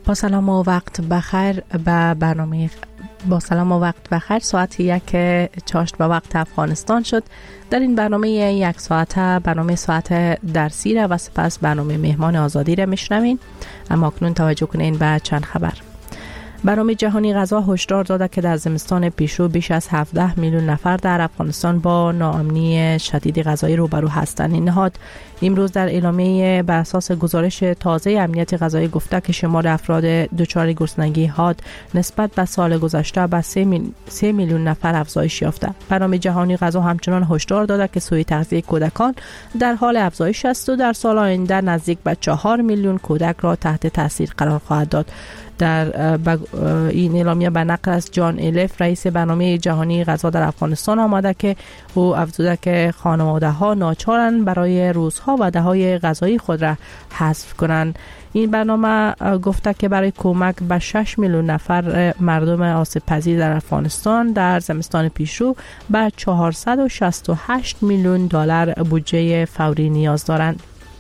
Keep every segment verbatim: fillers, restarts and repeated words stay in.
با سلام و وقت بخیر به برنامه با سلام و وقت بخیر. ساعت یک چاشت به وقت افغانستان شد. در این برنامه یک ساعت برنامه ساعت درسی را و سپس برنامه مهمان آزادی را میشنوین. اما اکنون توجه کنین به چند خبر. برنامه جهانی غذا هشدار داده که در زمستان پیشرو بیش از هفده میلیون نفر در افغانستان با ناامنی شدید غذایی روبرو هستند. این نهاد امروز در اعلامیه بر اساس گزارش تازه امنیت غذایی گفته که شمار افراد دچار گرسنگی حاد نسبت به سال گذشته به سه میلیون نفر افزایش یافته. برنامه جهانی غذا همچنان هشدار داده که سوء تغذیه کودکان در حال افزایش است و در سال آینده نزدیک به چهار میلیون کودک را تحت تاثیر قرار خواهد داد. در این اعلامیه به نقل از جان الیف رئیس برنامه جهانی غذا در افغانستان آمده که او افزوده که خانواده ها ناچارند برای روزها و دههای غذایی خود را حذف کنند. این برنامه گفته که برای کمک به شش میلیون نفر مردم آسیب پذیر در افغانستان در زمستان پیشرو به چهارصد و شصت و هشت میلیون دلار بودجه فوری نیاز دارند.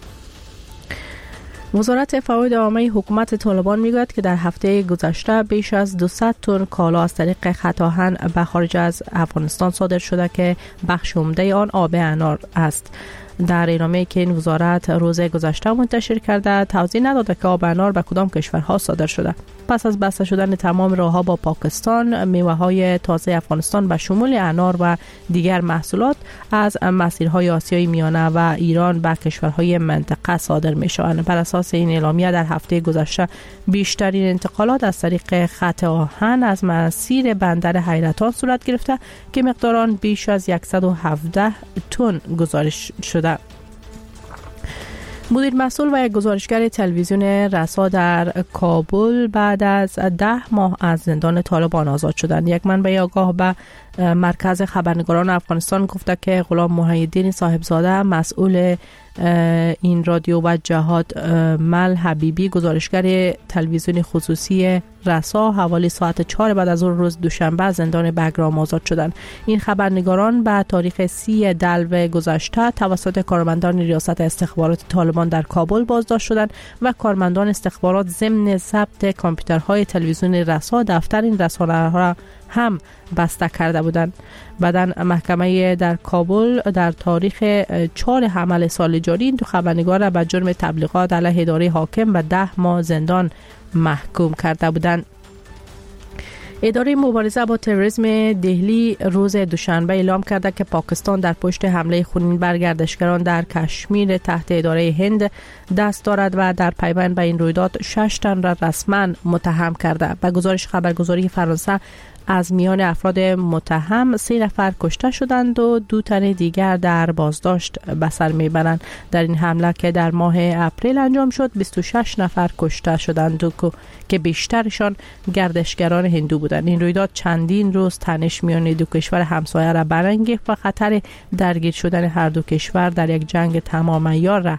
وزارت فواید عامه حکومت طالبان میگوید که در هفته گذشته بیش از دویست تن کالا از طریق خط آهن به خارج از افغانستان صادر شده که بخش عمده آن آب انار است. در اعلامیه‌ای که این وزارت روز گذشته منتشر کرده توضیح نداده که آب انار به کدام کشورها صادر شده. پس از بسته شدن تمام راه‌ها با پاکستان، میوه‌های تازه افغانستان به شمول انار و دیگر محصولات از مسیرهای آسیای میانه و ایران به کشورهای منطقه صادر می‌شوند. بر اساس این اعلامیه در هفته گذشته بیشترین انتقالات از طریق خط آهن از مسیر بندر حیرتان صورت گرفته که مقدار آن بیش از صد و هفده تن گزارش شده. مدیر مسئول و یک گزارشگر تلویزیون رسا در کابل بعد از ده ماه از زندان طالبان آزاد شدند. یک منبع آگاه به مرکز خبرنگاران افغانستان گفته که غلام محی‌الدین صاحبزاده مسئول این رادیو و جهاد مل حبیبی گزارشگر تلویزیون خصوصی رسا حوالی ساعت چهار بعد از روز دوشنبه زندان بگرام آزاد شدند. این خبرنگاران به تاریخ سی دلو گذشته توسط کارمندان ریاست استخبارات طالبان در کابل بازداشت شدند و کارمندان استخبارات ضمن ضبط کامپیوترهای تلویزیون رسا دفتر این رسانه‌ها را هم بسته کرده بودند. بعداً محکمه در کابل در تاریخ چهار حمل سال جاری این دو خبرنگار را به جرم تبلیغات علیه اداره حاکم به ده ماه زندان محکوم کرده بودند. اداره مبارزه با تروریسم دهلی روز دوشنبه اعلام کرده که پاکستان در پشت حمله خونین بر گردشگران در کشمیر تحت اداره هند دست دارد و در پیوند به این رویداد شش تن را رسما متهم کرده. به گزارش خبرگزاری فرانسه از میان افراد متهم سه نفر کشته شدند و دو تن دیگر در بازداشت به سر میبرند. در این حمله که در ماه اپریل انجام شد بیست و شش نفر کشته شدند که بیشترشان گردشگران هندو بودند. این رویداد چندین روز تنش میان دو کشور همسایه را برانگیخت و خطر درگیر شدن هر دو کشور در یک جنگ تمام عیار را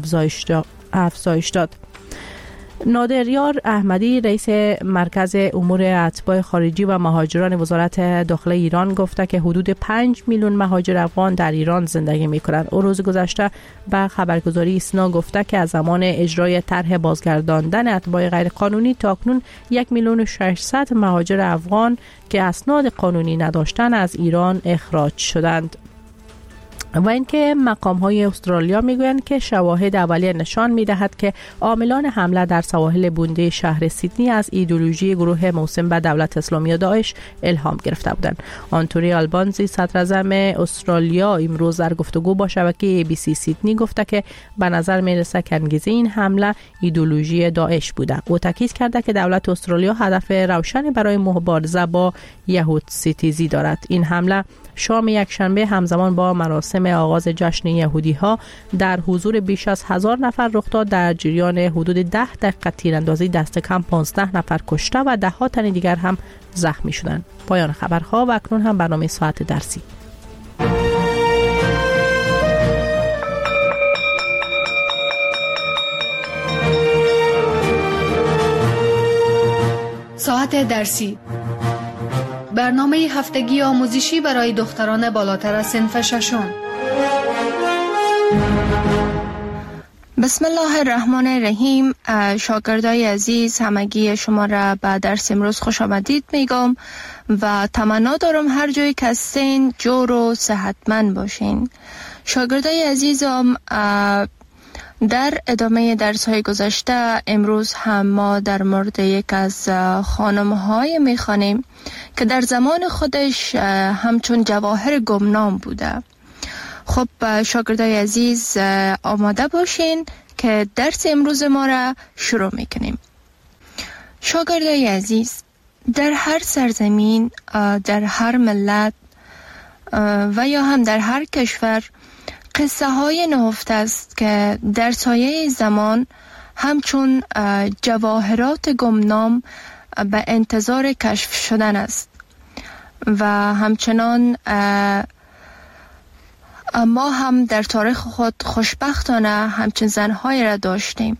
افزایش داد. نادر یار احمدی رئیس مرکز امور اتباع خارجی و مهاجران وزارت داخله ایران گفته که حدود پنج میلیون مهاجر افغان در ایران زندگی می‌کنند. او روز گذشته به خبرگزاری ایسنا گفته که از زمان اجرای طرح بازگرداندن اتباع غیرقانونی تا اکنون یک میلیون و ششصد مهاجر افغان که اسناد قانونی نداشتند از ایران اخراج شدند. و اینکه مقام‌های استرالیا میگویند که شواهد اولیه نشان می‌دهد که عاملان حمله در سواحل بونده شهر سیدنی از ایدئولوژی گروه موسوم به دولت اسلامی داعش الهام گرفته بودند. آنتونی آلبانزی صدراعظم استرالیا امروز در گفتگو با شبکه ای بی سی سیدنی گفته که به نظر می‌رسد که انگیزه این حمله ایدئولوژی داعش بوده. او تاکید کرده که دولت استرالیا هدف روشنی برای مبارزه با یهود ستیزی دارد. این حمله شام یک شنبه همزمان با مراسم آغاز جشن یهودی ها در حضور بیش از هزار نفر رخ داد. در جریان حدود ده دقیقه تیراندازی دست کم پانزده نفر کشته و ده ها تن دیگر هم زخمی شدند. پایان خبرها و اکنون هم برنامه ساعت درسی. ساعت درسی، برنامه هفتگی آموزشی برای دختران بالاتر از صنف ششم. بسم الله الرحمن الرحیم. شاگردای عزیز، همگی شما را به درس امروز خوش آمدید میگم و تمنا دارم هر جایی که هستین جور و صحتمند باشین. شاگردای عزیزم، در ادامه درس های گذشته امروز هم ما در مورد یک از خانم های میخوانیم که در زمان خودش همچون جواهر گمنام بوده. خب شاگردای عزیز، آماده باشین که درس امروز ما را شروع میکنیم. شاگردای عزیز، در هر سرزمین، در هر ملت و یا هم در هر کشور قصه های نهفته است که در سایه زمان همچون جواهرات گمنام به انتظار کشف شدن است و همچنان ما هم در تاریخ خود خوشبختانه همچون زنهای را داشتیم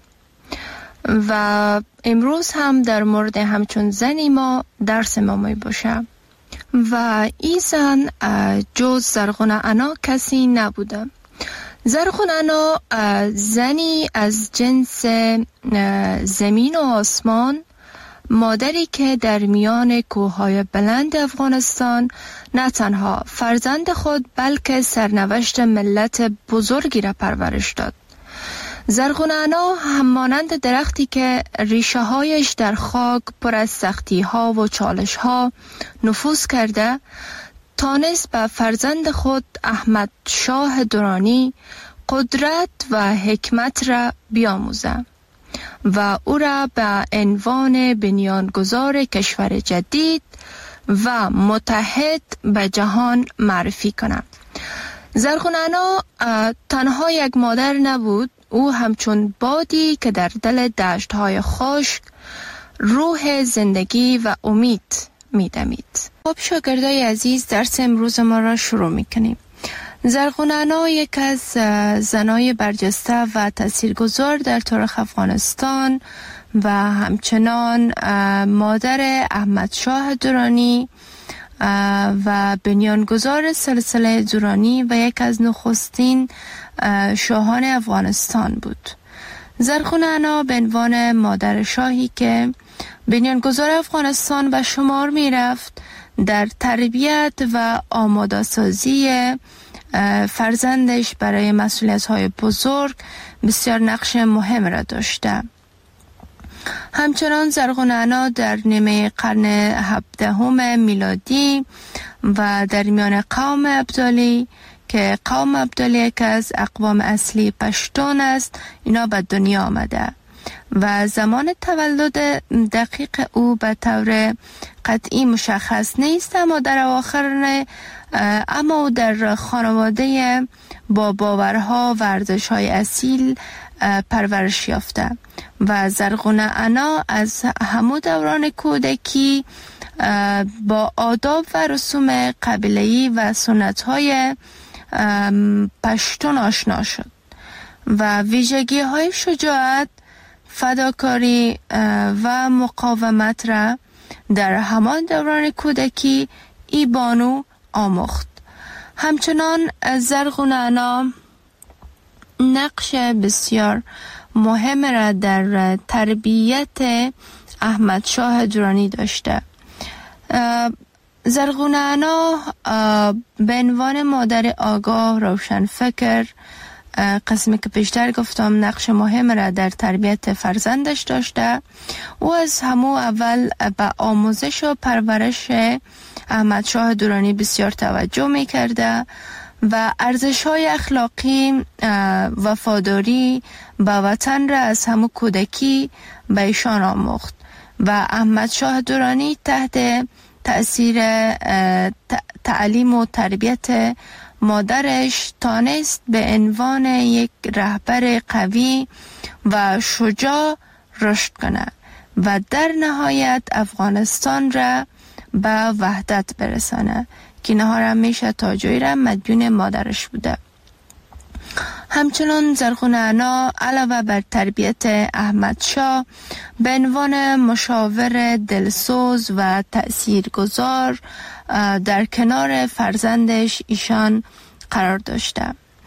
و امروز هم در مورد همچون زنی ما درس ما می باشه و این زن جز زرغونه انا کسی نبوده. زرغونه انا زنی از جنس زمین و آسمان، مادری که در میان کوههای بلند افغانستان نه تنها فرزند خود بلکه سرنوشت ملت بزرگی را پرورش داد. زرغونه انا همانند درختی که ریشه هایش در خاک پر از سختی ها و چالش ها نفوذ کرده، تانست به فرزند خود احمد شاه درانی قدرت و حکمت را بیاموزه و او را به عنوان بنیانگذار کشور جدید و متحد به جهان معرفی کنه. زرغونه انا تنها یک مادر نبود، او همچون بادی که در دل دشت‌های خشک روح زندگی و امید می‌دمید. خب شاگردای عزیز، درس امروز ما را شروع می‌کنیم. زرغونه انا یک از زنای برجسته و تاثیرگذار در تاریخ افغانستان و همچنان مادر احمد شاه درانی و بنیانگذار سلسله درانی و یک از نخستین شاهان افغانستان بود. زرغونه انا به عنوان مادر شاهی که بنیانگذار افغانستان به شمار می رفت، در تربیت و آماده سازی فرزندش برای مسئولیت‌های بزرگ بسیار نقش مهم را داشته. همچنان زرغونه انا در نیمه قرن هفدهم میلادی و در میان قوم ابدالی که قوم ابدالی یک از اقوام اصلی پشتون است، اینا به دنیا آمده و زمان تولد دقیق او به طور قطعی مشخص نیست، اما در اواخر اما او در خانواده با باورها و ارزش‌های اصیل پرورش یافته و زرغونه انا از همون دوران کودکی با آداب و رسوم قبیله‌ای و سنت‌های پشتون آشنا شد و ویژگی‌های شجاعت، فداکاری و مقاومت را در همان دوران کودکی ای بانو آموخت. همچنان زرغونه انا نقش بسیار مهم را در تربیت احمد شاه درانی داشته. زرغونه انا به عنوان مادر آگاه، روشن فکر، قسمی که پیشتر گفتم نقش مهم را در تربیت فرزندش داشته. او از همو اول به آموزش و پرورش احمد شاه درانی بسیار توجه می کرده و ارزش‌های اخلاقی، وفاداری به وطن را از همو کودکی به ایشان آموخت و احمد شاه درانی تحت تأثیر تعلیم و تربیت مادرش تانست به عنوان یک رهبر قوی و شجاع رشد کند و در نهایت افغانستان را به وحدت برسانه که نهار همیشه تاجوی را مدیون مادرش بوده. همچنان زرغونه انا علاوه بر تربیت احمد شاه به عنوان مشاور دلسوز و تأثیرگذار در کنار فرزندش ایشان قرار داشته.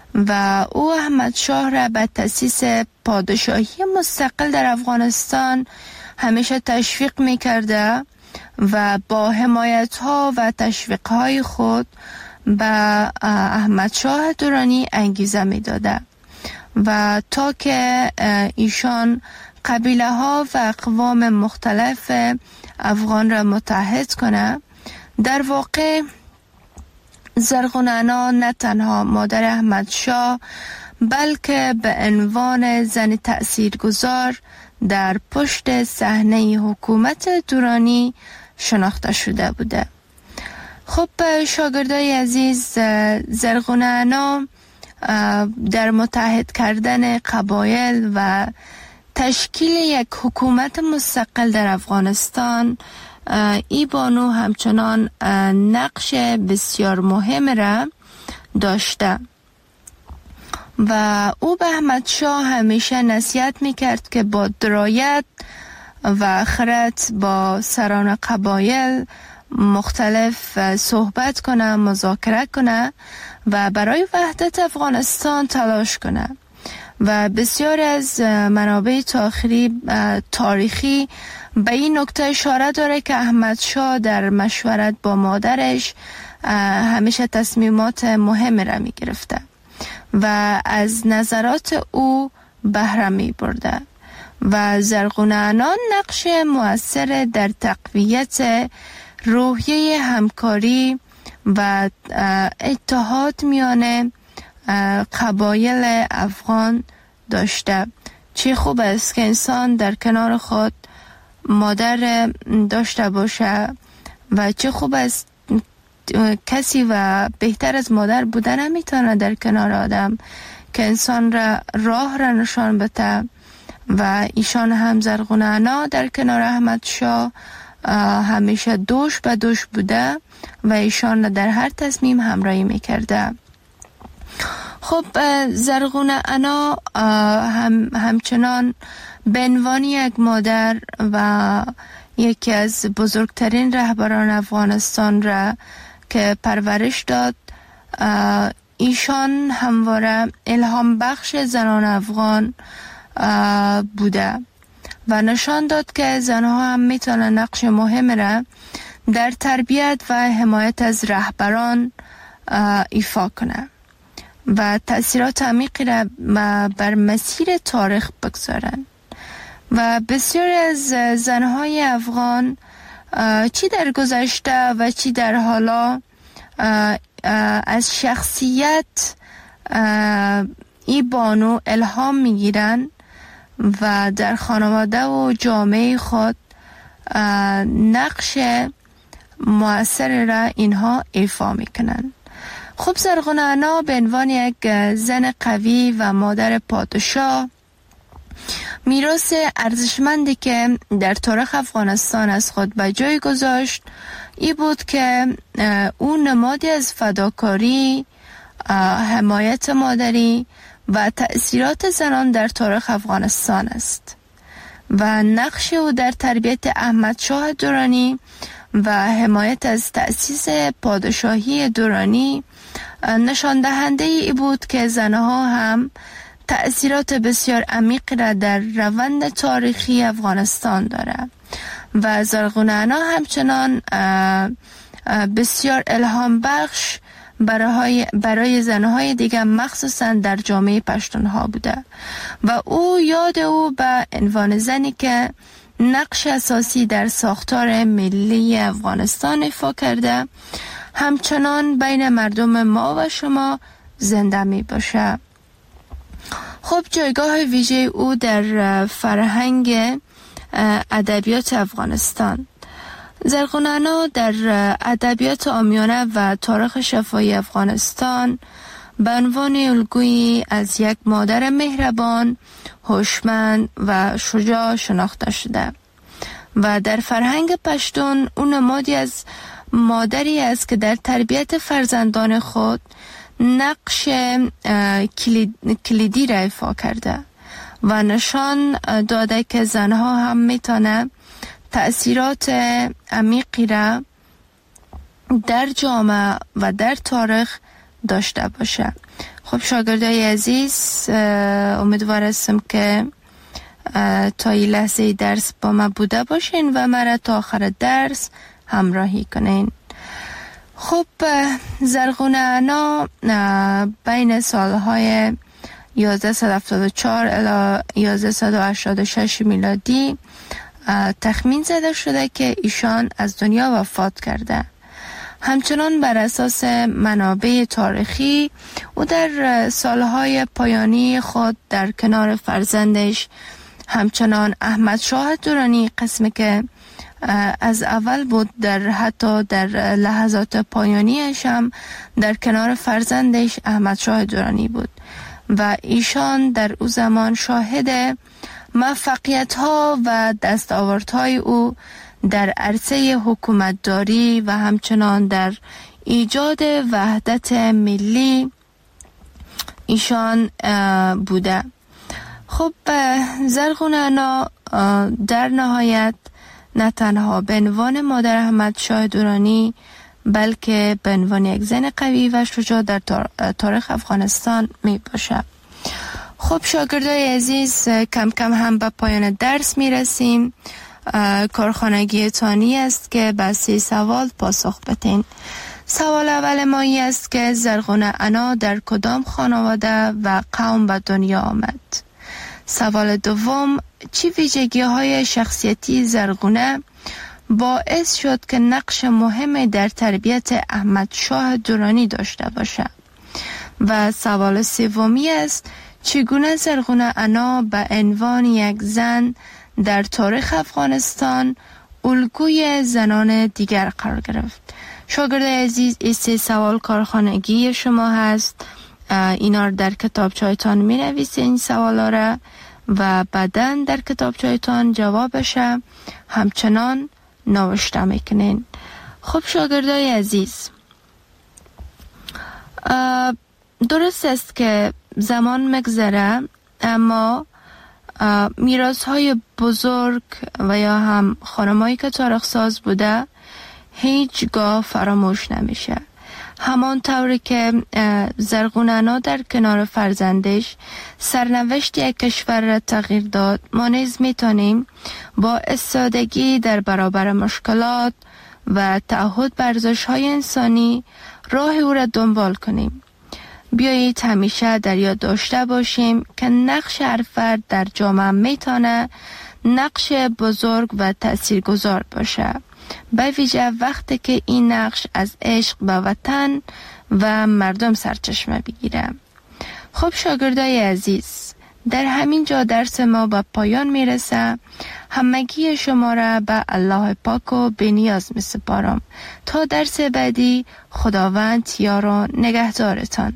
و او احمد شاه را به تأسیس پادشاهی مستقل در افغانستان همیشه تشویق می کرده و با حمایت ها و تشویق های خود به احمد شاه درانی انگیزه می داده و تا که ایشان قبیله ها و اقوام مختلف افغان را متحد کنه. در واقع زرغونانا نه تنها مادر احمد شاه بلکه به عنوان زن تأثیرگذار در پشت صحنه حکومت درانی شناخته شده بوده. خب شاگردای عزیز، زرغونانا در متحد کردن قبایل و تشکیل یک حکومت مستقل در افغانستان ای بانو همچنان نقش بسیار مهم را داشته و او به احمد شاه همیشه نصیحت میکرد که با درایت و خرد با سران قبایل مختلف صحبت کنه، مذاکره کنه و برای وحدت افغانستان تلاش کنه و بسیار از منابع تاریخی تاریخی به این نکته اشاره داره که احمد شاه در مشورت با مادرش همیشه تصمیمات مهم را می گرفته و از نظرات او بهره می برده و زرغونانا نقش مؤثر در تقویت روحیه همکاری و اتحاد میان قبایل افغان داشته. چه خوب است که انسان در کنار خود مادر داشته باشه و چه خوب است کسی و بهتر از مادر بودن نمیتونه در کنار آدم که انسان را راه را نشان بده و ایشان هم زرغونانا در کنار احمد شاه همیشه دوش به دوش بوده و ایشان در هر تصمیم همراهی میکرده. خب زرغونانا هم همچنان به عنوان یک مادر و یکی از بزرگترین رهبران افغانستان را که پرورش داد، ایشان همواره الهام بخش زنان افغان بوده و نشان داد که زنها هم میتونن نقش مهم را در تربیت و حمایت از رهبران ایفا کنه و تأثیرات عمیقی را بر مسیر تاریخ بگذارن و بسیاری از زنهای افغان چی در گذشته و چی در حالا از شخصیت ای بانو الهام میگیرن و در خانواده و جامعه خود نقش مؤثر را اینها ایفا میکنن. خب زرغونانا به عنوان یک زن قوی و مادر پادشاه میراث ارزشمندی که در تاریخ افغانستان از خود به جای گذاشت ای بود که او نمادی از فداکاری، حمایت مادری و تأثیرات زنان در تاریخ افغانستان است و نقش او در تربیت احمد شاه درانی و حمایت از تأسیس پادشاهی درانی نشان دهنده ای بود که زنها هم تأثیرات بسیار عمیق را در روند تاریخی افغانستان دارد و زرغونانا همچنان بسیار الهام بخش برای برای زنهای دیگر مخصوصا در جامعه پشتونها بوده و او یاد او به عنوان زنی که نقش اساسی در ساختار ملی افغانستان ایفا کرده همچنان بین مردم ما و شما زنده می باشه. خب جایگاه ویژه او در فرهنگ ادبیات افغانستان. زرغونانا در ادبیات عامیانه و تاریخ شفاهی افغانستان به عنوان الگویی از یک مادر مهربان، هوشمند و شجاع شناخته شده و در فرهنگ پشتون اون نمادی از مادری است که در تربیت فرزندان خود نقش کلیدی را ایفا کرده و نشان داده که زنها هم میتونه تأثیرات عمیقی را در جامعه و در تاریخ داشته باشه. خب شاگردای عزیز، امیدوار هستم که تا این لحظه درس با ما بوده باشین و مرا تا آخر درس همراهی کنین. خب زرغونه انا بین سالهای یازده هفتاد و چهار الی یازده هشتاد و شش میلادی تخمین زده شده که ایشان از دنیا وفات کرده. همچنان بر اساس منابع تاریخی او در سالهای پایانی خود در کنار فرزندش همچنان احمد شاه درانی، قسمی که از اول بود، در حتی در لحظات پایانیش هم در کنار فرزندش احمد شاه درانی بود و ایشان در او زمان شاهد موفقیت ها و دستاوردهای او در عرصه حکومتداری و همچنان در ایجاد وحدت ملی ایشان بوده. خب زرغونه انا در نهایت نه تنها به عنوان مادر احمد شاه درانی بلکه به عنوان یک زن قوی و شجاع در تاریخ افغانستان می باشد. خب شاگردای عزیز، کم کم هم به پایان درس می رسیم. کارخانگی تانی است که به سه سوال پاسخ بدین. سوال اول ما این است که زرغونه انا در کدام خانواده و قوم به دنیا آمد؟ سوال دوم، چی ویژگی های شخصیتی زرغونه باعث شد که نقش مهمی در تربیت احمد شاه درانی داشته باشد؟ و سوال سومی است چگونه زرغونه انا به عنوان یک زن در تاریخ افغانستان الگوی زنان دیگر قرار گرفت؟ شاگرد عزیز، این سه سوال کارخانگی شما هست. اینا رو در کتابچه‌تان می نویسین این سوالا را و بعداً در کتابچه‌تان جوابش همچنان نوشته میکنین. خب شاگردای عزیز، درست است که زمان مگذره اما میراث های بزرگ و یا هم خانمایی که تاریخ ساز بوده هیچگاه فراموش نمیشه. همان طوری که زرغونه انا در کنار فرزندش سرنوشت یک کشور را تغییر داد، ما نیز میتونیم با استادگی در برابر مشکلات و تعهد بر ارزش‌های انسانی راه او را دنبال کنیم. بیایید همیشه در یاد داشته باشیم که نقش هر فرد در جامعه میتونه نقش بزرگ و تاثیرگذار باشه، به ویژه وقتی که این نقش از عشق به وطن و مردم سرچشمه بگیره. خب شاگردای عزیز، در همین جا درس ما به پایان میرسه. همگی شما را به الله پاک و بی‌نیاز می سپارم. تا درس بعدی، خداوند یار و نگهدارتان.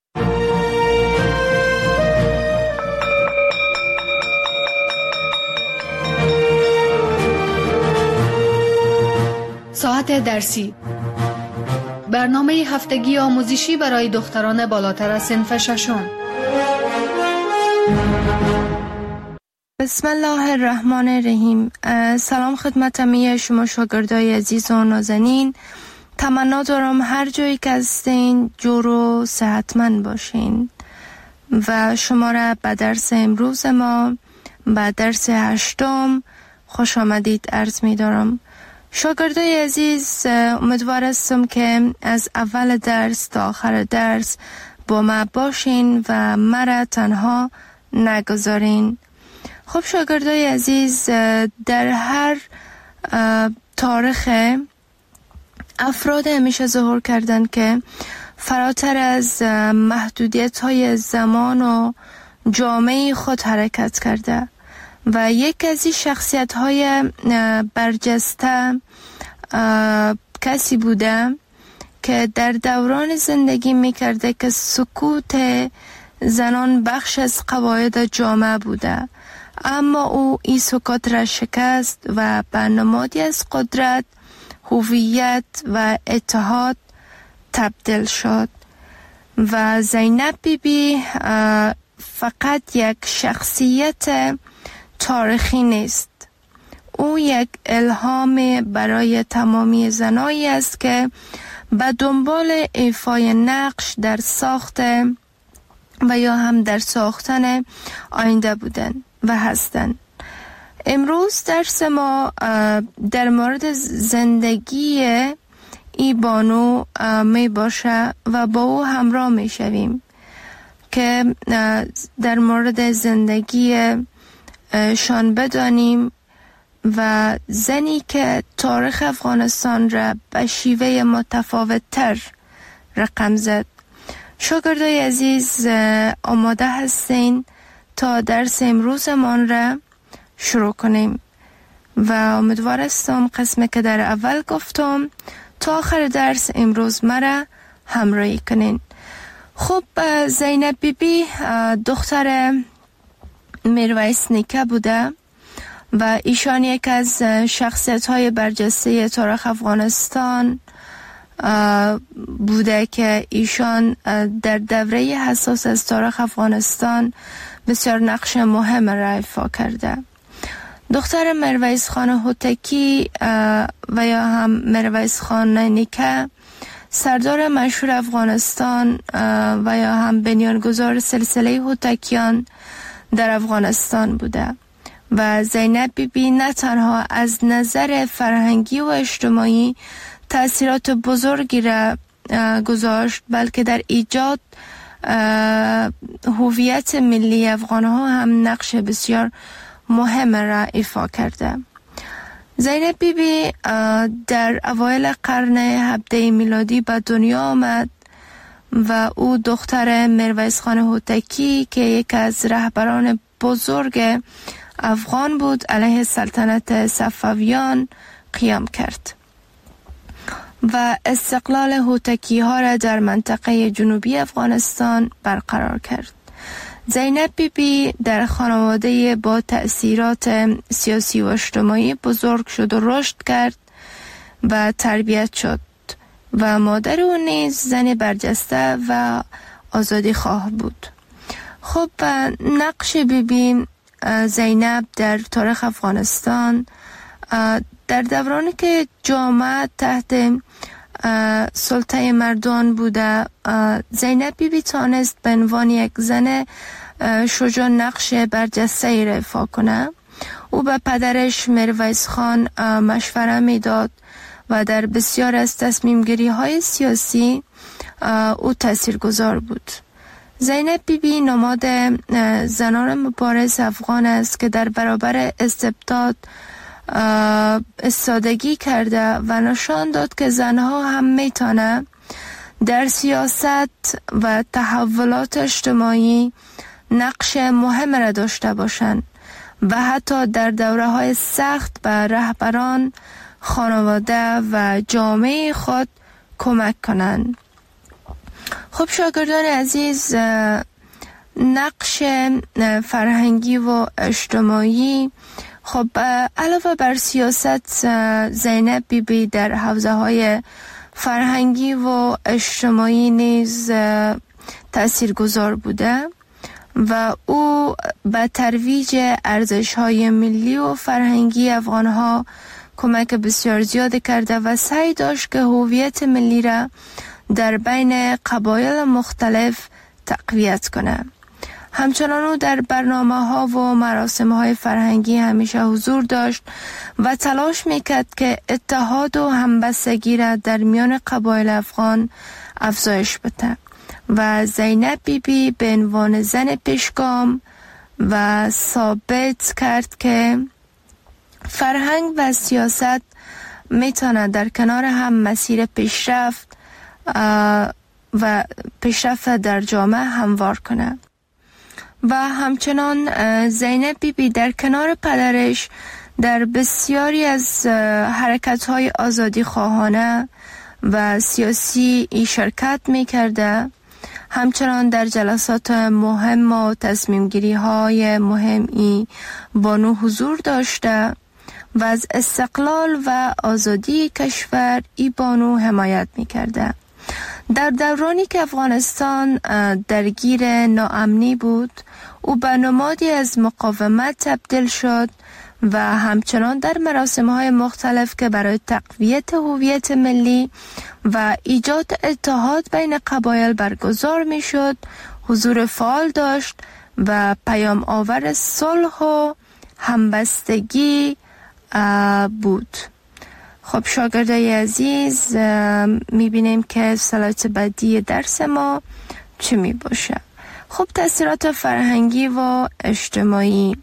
ساعت درسی، برنامه هفتگی آموزشی برای دختران بالاتر از صنف ششم. بسم الله الرحمن الرحیم. سلام خدمت همه شما شاگردای عزیز و نازنین. تمنا دارم هر جایی که هستین جور و صحتمند باشین و شما را به درس امروز ما، به درس هشتم خوش آمدید عرض می دارم. شاگردای عزیز، امیدوار هستم که از اول درس تا آخر درس با ما باشین و مرا تنها نگذارین. خب شاگردای عزیز، در هر تاریخ افراد همیشه ظهور کردن که فراتر از محدودیت های زمان و جامعه خود حرکت کرده و یک از این شخصیت های برجسته کسی بوده که در دوران زندگی میکرده که سکوت زنان بخش از قواعد جامعه بوده، اما او این سکوت را شکست و به نمادی از قدرت، هویت و اتحاد تبدیل شد. و زینب بی بی فقط یک شخصیت تاریخی نیست، او یک الهام برای تمامی زنایی است که به دنبال ایفای نقش در ساخت و یا هم در ساختن آینده بودن و هستن. امروز درس ما در مورد زندگی ای بانو می باشه و با او همراه می شویم که در مورد زندگی شان بدانیم و زنی که تاریخ افغانستان را به شیوه متفاوت تر رقم زد. شاگردای عزیز آماده هستین تا درس امروزمان را شروع کنیم و امیدوار هستم قسمی که در اول گفتم تا آخر درس امروز مرا همراهی کنین. خب زینب بی بی دختر میرویس نیکه بوده و ایشان یک از شخصیت های برجسته تاریخ افغانستان بوده که ایشان در دوره حساس از تاریخ افغانستان بسیار نقش مهم را ایفا کرده. دختر میرویس خان هوتکی و یا هم میرویس خان نیکه سردار مشهور افغانستان و یا هم بنیانگذار سلسله هوتکیان در افغانستان بوده و زینب بی بی نه تنها از نظر فرهنگی و اجتماعی تأثیرات بزرگی را گذاشت بلکه در ایجاد هویت ملی افغان ها هم نقش بسیار مهم را ایفا کرده. زینب بی بی در اوایل قرن هفدهم میلادی به دنیا آمد و او دختر میرویس خان هوتکی که یک از رهبران بزرگ افغان بود علیه سلطنت صفویان قیام کرد و استقلال هوتکی ها را در منطقه جنوبی افغانستان برقرار کرد. زینب بی بی در خانواده با تأثیرات سیاسی و اجتماعی بزرگ شد و رشد کرد و تربیت شد و مادر او نیز زن برجسته و آزادی خواه بود. خب نقش بی بی زینب در تاریخ افغانستان در دورانی که جامعه تحت سلطه مردان بوده، زینب بی بی تانست به عنوان یک زن شجاع نقش برجسته را ایفا کنه. او به پدرش میرویس خان مشوره میداد و در بسیار از تصمیم گیری های سیاسی او تاثیرگذار بود. زینب بی بی نماد زنان مبارز افغان است که در برابر استبداد استادگی کرده و نشان داد که زنها هم میتونه در سیاست و تحولات اجتماعی نقش مهم را داشته باشند و حتی در دوره های سخت به رهبران، خانواده و جامعه خود کمک کنند. خب شاگردان عزیز، نقش فرهنگی و اجتماعی، خب علاوه بر سیاست، زینب بی بی در حوزه های فرهنگی و اجتماعی نیز تاثیرگذار بوده و او به ترویج ارزش های ملی و فرهنگی افغان ها کمک بسیار زیاد کرده و سعی داشت که هویت ملی را در بین قبایل مختلف تقویت کنه. همچنان او در برنامه ها و مراسم های فرهنگی همیشه حضور داشت و تلاش میکرد که اتحاد و همبستگی را در میان قبایل افغان افزایش بده و زینب بی بی به عنوان زن پیشگام و ثابت کرد که فرهنگ و سیاست میتونه در کنار هم مسیر پیشرفت و پیشرفت در جامعه هموار کنه. و همچنان زینب بی بی در کنار پدرش در بسیاری از حرکت‌های آزادی خواهانه و سیاسی ای شرکت می‌کرده. همچنان در جلسات مهم و تصمیم‌گیری‌های مهمی بانو حضور داشته و از استقلال و آزادی کشور ای بانو حمایت می‌کرده. در دورانی که افغانستان درگیر ناامنی بود، او به نمادی از مقاومت تبدیل شد و همچنان در مراسم‌های مختلف که برای تقویت هویت ملی و ایجاد اتحاد بین قبایل برگزار می‌شد، حضور فعال داشت و پیام آور صلح و همبستگی بود. خب شاگردای عزیز، میبینیم که سلایت بعدی درس ما چی می باشه؟ خب تأثیرات فرهنگی و اجتماعی.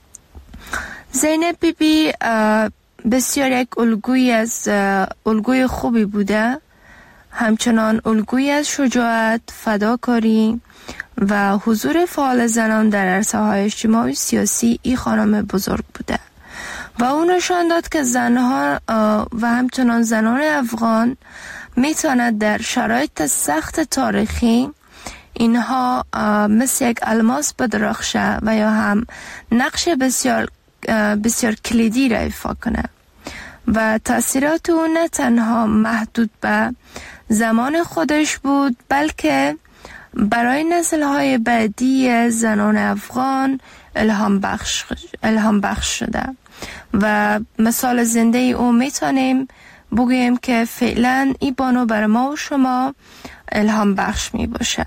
زینب بی بی بسیار یک الگوی از الگوی خوبی بوده، همچنان الگوی از شجاعت، فداکاری و حضور فعال زنان در عرصه‌های اجتماعی سیاسی ای خانم بزرگ بوده و اون نشان داد که زنها و همچنان زنان افغان میتواند در شرایط سخت تاریخی اینها مثل یک الماس بدرخشه و یا هم نقش بسیار بسیار کلیدی را ایفا کنه و تأثیرات اون نه تنها محدود به زمان خودش بود، بلکه برای نسل‌های بعدی زنان افغان الهام بخش الهام بخش شده و مثال زنده او میتونیم بگوییم که فعلا این بانو بر ما و شما الهام بخش می باشه.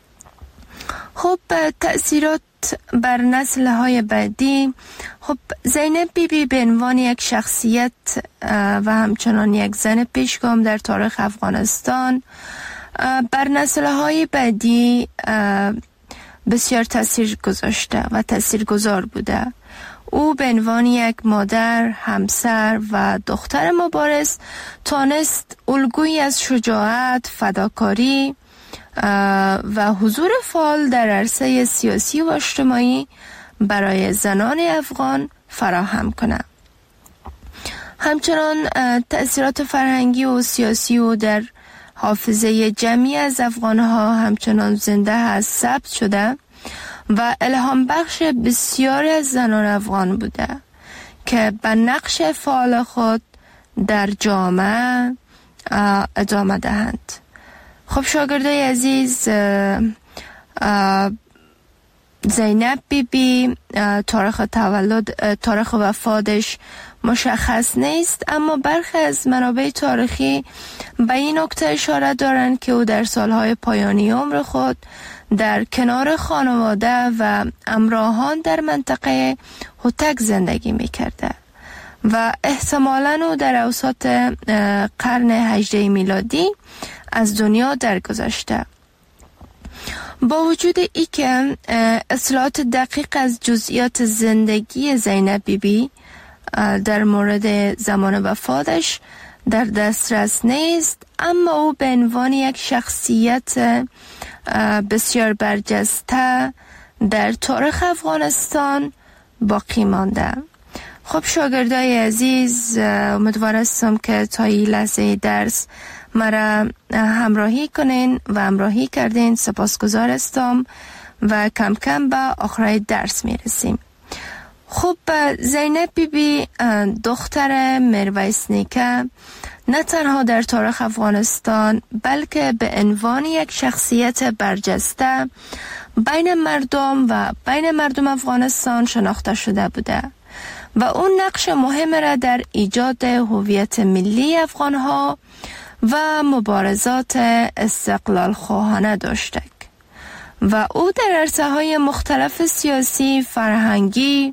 خب تأثیرات بر نسل‌های بعدی. خب زینب بی بی به عنوان یک شخصیت و همچنان یک زن پیشگام در تاریخ افغانستان بر نسل‌های بعدی بسیار تأثیر گذاشته و تأثیرگذار بوده. او به عنوان یک مادر، همسر و دختر مبارز تانست الگویی از شجاعت، فداکاری و حضور فعال در عرصه سیاسی و اجتماعی برای زنان افغان فراهم کنه. همچنان تأثیرات فرهنگی و سیاسی او در حافظه جمعی از افغانها همچنان زنده هست، ثبت شده و الهام بخش بسیاری از زنان افغان بوده که به نقش فعال خود در جامعه ادامه دهند. خب شاگردای عزیز، زینب بی بی تاریخ تولد تاریخ وفاتش مشخص نیست، اما برخی از منابع تاریخی به این نکته اشاره دارند که او در سالهای پایانی عمر خود در کنار خانواده و همراهان در منطقه هوتک زندگی می‌کرده و احتمالاً او در اوسط قرن هجدهم میلادی از دنیا درگذشته. با وجود ای که اطلاعات دقیق از جزئیات زندگی زینب بی بی در مورد زمان وفاتش در دسترس نیست، اما او به عنوان یک شخصیت بسیار برجسته در تاریخ افغانستان باقی مانده. خب شاگردای عزیز، امیدوار هستم که تا این لحظه درس مرا همراهی کنین و همراهی کردین. سپاسگزار هستم و کم کم به آخرای درس میرسیم. خب زینب بی بی دختر میرویس نیکه نه تنها در تاریخ افغانستان بلکه به عنوان یک شخصیت برجسته بین مردم و بین مردم افغانستان شناخته شده بوده و اون نقش مهم را در ایجاد هویت ملی افغانها و مبارزات استقلال خواهانه داشته و او در عرصه‌های مختلف سیاسی، فرهنگی،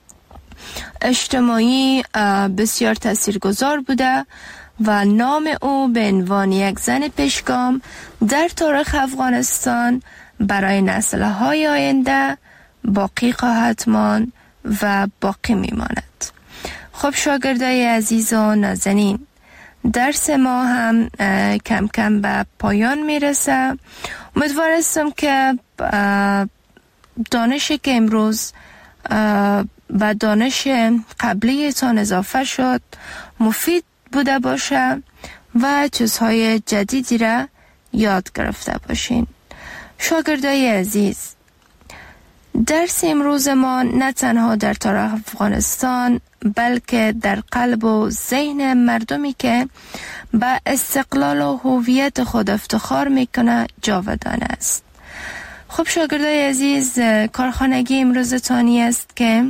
اجتماعی بسیار تاثیرگذار بوده و نام او به عنوان یک زن پیشگام در تاریخ افغانستان برای نسل‌های آینده باقی خواهد ماند و باقی میماند. خب شاگردای عزیز و نازنین، درس ما هم کم کم به پایان میرسه. امیدوار هستم که دانشی که امروز و دانش قبلی تان اضافه شد مفید بوده باشه و چیزهای جدیدی را یاد گرفته باشین. شاگردای عزیز، درس امروز ما نه تنها در تاریخ افغانستان بلکه در قلب و ذهن مردمی که به استقلال و هویت خود افتخار میکنه جاودان است. خب شاگردای عزیز، کارخانگی امروزتانی است که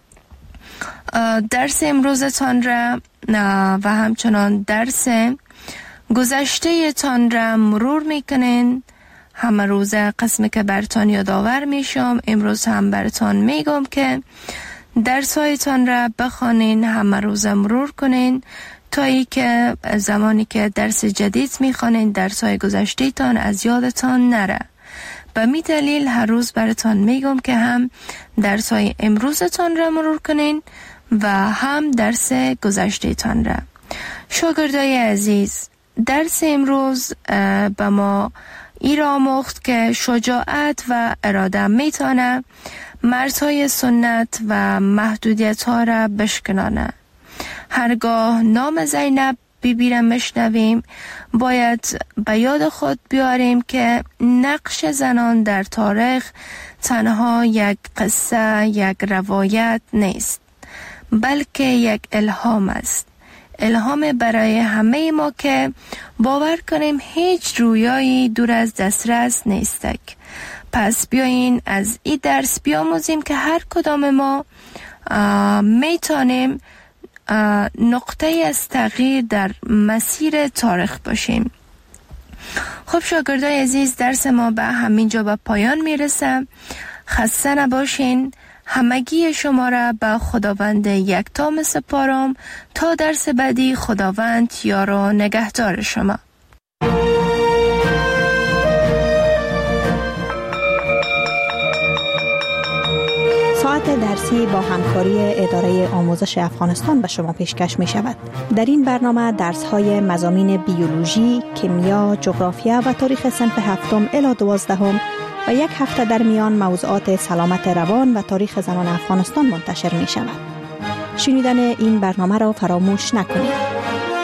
درس امروزتان را و همچنان درس گذشته تان را مرور میکنین همه روزه قسمی که برتان یادآور میشم، امروز هم برتان میگم که درسایتان را بخوانین، همه روزه مرور کنین تا ای که زمانی که درس جدید میخوانین درسای گذشته‌تان از یادتان نره. به می دلیل هر روز براتان میگم که هم درسای امروزتان را مرور کنین و هم درس گذشته‌تان را. شاگردای عزیز، درس امروز به ما ای را آموخت که شجاعت و اراده میتونه مرزهای سنت و محدودیت ها را بشکنانه. هرگاه نام زینب بیبی را مشنویم باید به یاد خود بیاریم که نقش زنان در تاریخ تنها یک قصه، یک روایت نیست، بلکه یک الهام است. الهام برای همه ما که باور کنیم هیچ رویایی دور از دسترس نیستک. پس بیایین از این درس بیاموزیم که هر کدام ما میتونیم نقطه از تغییر در مسیر تاریخ باشیم. خب شاگردای عزیز، درس ما به همین جا به پایان میرسه. خسته نباشین. همگی شما را به خداوند یکتا میسپارم تا درس بعدی. خداوند یار و نگهدار شما. ساعت درسی با همکاری اداره آموزش افغانستان به شما پیشکش می شود. در این برنامه درس های مضامین بیولوژی، کیمیا، جغرافیا و تاریخ صنف هفتم الی دوازدهم و یک هفته در میان موضوعات سلامت روان و تاریخ زنان افغانستان منتشر می شود. شنیدن این برنامه را فراموش نکنید.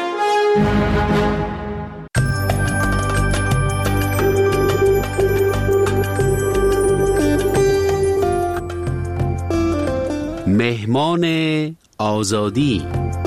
مهمان آزادی.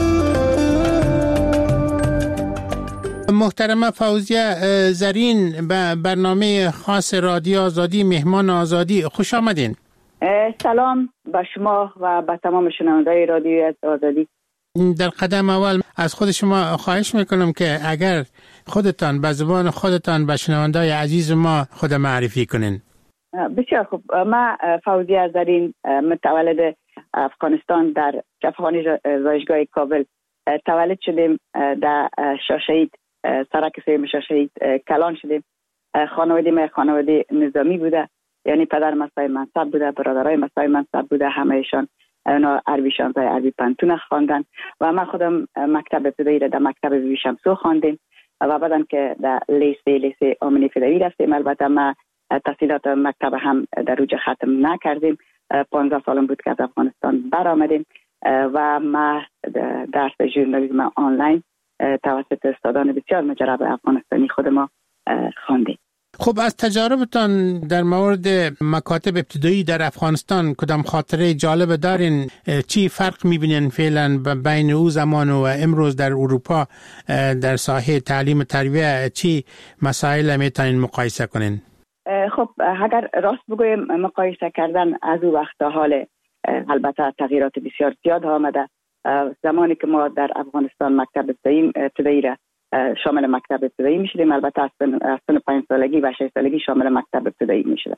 محترمه فوزیه زرین به برنامه خاص رادیو آزادی مهمان آزادی خوش آمدین. سلام به شما و به تمام شنوندگان رادیو آزادی. در قدم اول از خود شما خواهش میکنم که اگر خودتان به زبان خودتان به شنوندگان عزیز ما خود معرفی کنین. بسیار خوب. ما فوزیه زرین متولد افغانستان در جفاخانه زایشگاه کابل تولد شدیم. در شاهشهید سرک سیم شاهشهید کلان شدیم. خانواده ما خانواده نظامی بوده، یعنی پدر مسای منصب بوده، برادرای مسای منصب بوده، همهشان اونا عربی شانزده عربی پنتون خواندن و من خودم مکتب ابتدایی را در مکتب بیبی شمسو خواندیم و بعدم که در لیسه لیسه آمنی فدایی رفتیم. البته ما تحصیلات مکتب هم در اوج ختم نکردیم. پانزده سالم بود که از افغانستان برآمدیم و ما درس ژورنالیسم آنلاین توسط استادان بسیار مجرب افغانستانی خود ما خواندیم. خب از تجاربتان در مورد مکاتب ابتدایی در افغانستان کدام خاطره جالب دارین؟ چی فرق میبینین فعلا بین او زمان و امروز در اروپا در ساحه تعلیم و تربیه؟ چی مسائل میتونین مقایسه کنین؟ خب اگر راست بگویم مقایسه کردن از او وقت تا حال البته تغییرات بسیار زیاد آمده. زمانی که ما در افغانستان مکتب ابتدایی را شامل مکتب ابتدایی می شدیم، البته از سن پنج سالگی و شش سالگی شامل مکتب ابتدایی می شدیم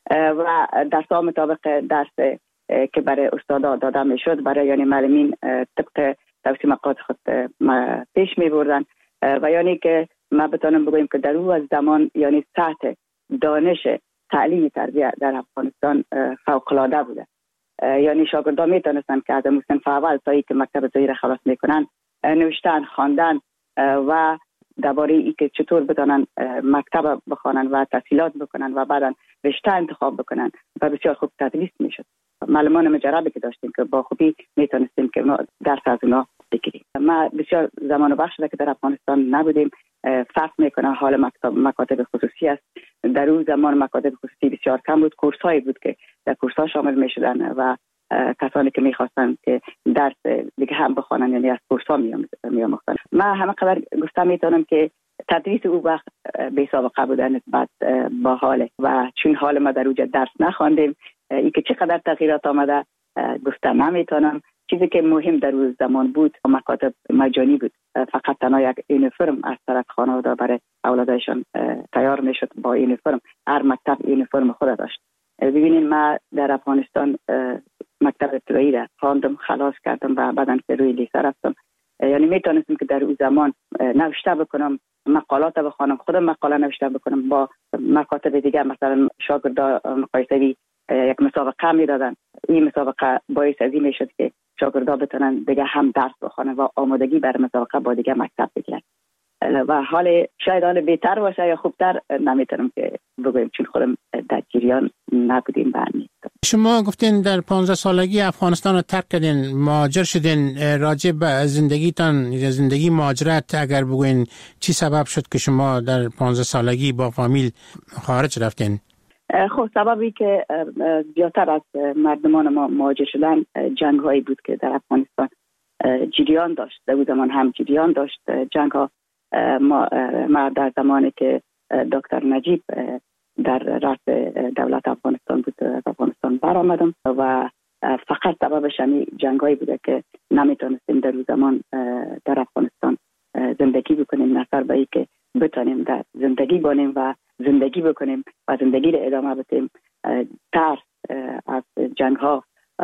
و درس ها مطابق درس که برای استادا داده می شد برای یعنی معلمین طبق توصیمات خود پیش می بردن و یعنی که ما بتانم بگویم که در او از زمان یعنی سطح دانش تعلیم تربیه در افغانستان فوق العاده بوده. یعنی شاگردان می تونستن که از صنف اول تا ای که مکتب ابتدایی را خلاص میکنن نوشتن، خواندن و درباره ای که چطور بتونن مکتب بخوانن و تحصیلات بکنن و بعدا رشته انتخاب بکنن و بسیار خوب تدریس میشد. معلمان مجربی که داشتیم که با خوبی میتونستیم که درس از اونا بگیریم. ما بسیار زمان و وقت شده که در افغانستان نبودیم. فرق میکنه حال مکتب مکاتب خصوصی است. در اون زمان مکاتب خصوصی بسیار کم بود. کورس هایی بود که در کورس ها شامل میشدن و کسانی که میخواستن که درس دیگه هم بخوانن یعنی از کورس ها میآموختن. من همه قدر گفته میتونم که تدریس او وقت بی سابقه بوده نسبت با حال و چون حال ما در اوج درس نخواندیم ای که چقدر تغییرات آمده گفته نمیتونم، چیزی که مهم در اون زمان بود مکاتب مجانی بود. فقط تنها یک یونیفرم از طرف خانواده برای اولادشان تیار میشد. با یونیفرم هر مکتب یونیفرم خود داشت. ببینید ما در افغانستان مکتب ابتدایی را خواندم، خلاص کردم و بعداً به روی لیسه رفتم. یعنی میتونستم که در اون زمان نوشته بکنم، مقالات بخوانم، خودم مقاله نوشته بکنم. با مکاتب دیگر مثلا شاگردا مقایسوی یک مسابقه میدادن. این مسابقه باعث از این میشد که شاگردا بتونن دیگه هم درس بخوانن و آمادگی برای مسابقه با دیگه مکتب بگیرن. و حال شاید آن بهتر باشه یا خوبتر نمیتونم که بگویم، چون خودم در جریان نبودیم. برمی شما گفتین در پانزده سالگی افغانستان رو ترک کردین، مهاجر شدین. راجع به زندگیتان، زندگی مهاجرت اگر بگوین چی سبب شد که شما در پانزده سالگی با فامیل خارج رفتین؟ خب سببی که زیادتر از مردمان ما مهاجر شدن جنگ هایی بود که در افغانستان جریان داشت. در اون زمان هم جریان داشت جنگ ها. ما, ما در زمانی که دکتر نجیب در رأس دولت افغانستان بود از افغانستان برآمدم و فقط سببش همین جنگ هایی بوده که نمیتونستیم در اون زمان در افغانستان زندگی بکنیم، نظر به که بتونیم در زندگی بانیم و زندگی بکنیم و زندگی رو ادامه بدیم. ترس از جنگ ها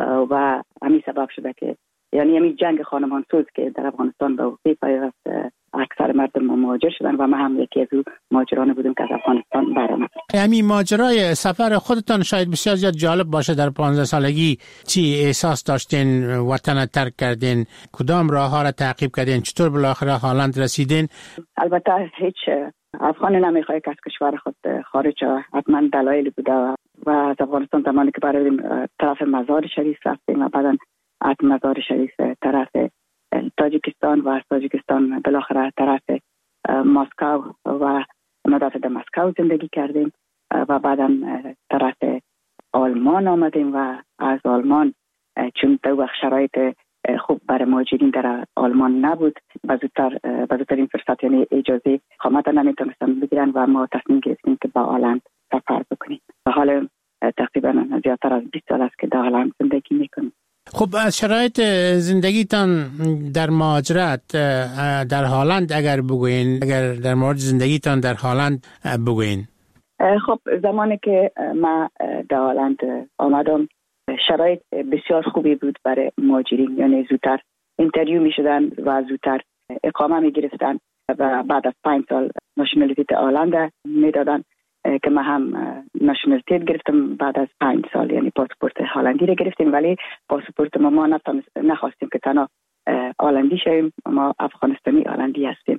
و همین سبب شده که یعنی همین جنگ خانمان سوز که در افغانستان به وقوع پیوست اکثر مردم مهاجر شدن و ما هم یکی از اون مهاجران بودیم که از افغانستان برآمد. همین ماجرای سفر خودتان شاید بسیار زیاد جالب باشه. در پانزده سالگی چی احساس داشتین؟ وطن ترک کردین؟ کدام راه ها را تعقیب کردین؟ چطور بالاخره هالند رسیدین؟ البته هیچ افغان نمیخواد که از کشور خود خارج شود. حتما دلایلی بوده و از افغانستان زمانی که برای طرف مزار شریف رفتیم و بعدا از مزار شریف طرف تاجیکستان و از تاجیکستان بالاخره طرف مسکو و مدافع در مسکو زندگی کردیم و بعدا طرف آلمان آمدیم و از آلمان چون دو وقت شرایط خوب برای مهاجرین در آلمان نبود و زودتر این فرصت یعنی اجازه اقامت نمیتونستن بگیرن و ما تصمیم گرفتیم که با هلند سفر بکنیم. و حالا تقریبا زیادتر از بیست سال است که در هلند زندگی میکنیم. خب از شرایط زندگیتان در مهاجرت در هلند اگر بگوین، اگر در مورد زندگیتان در هلند بگوین. خب زمانی که ما در هلند آمدم شرایط بسیار خوبی بود برای مهاجرین، یعنی زودتر اینترویو می شدن و زودتر اقامه می گرفتن و بعد از پنج سال نشنالیتیت هلند می دادن که ما هم نشنالیتیت گرفتم بعد از پنج سال، یعنی پاسپورت هلندی رو گرفتیم. ولی پاسپورت ما ما نخواستیم که تنها هلندی شویم، ما افغانستانی هلندی هستیم.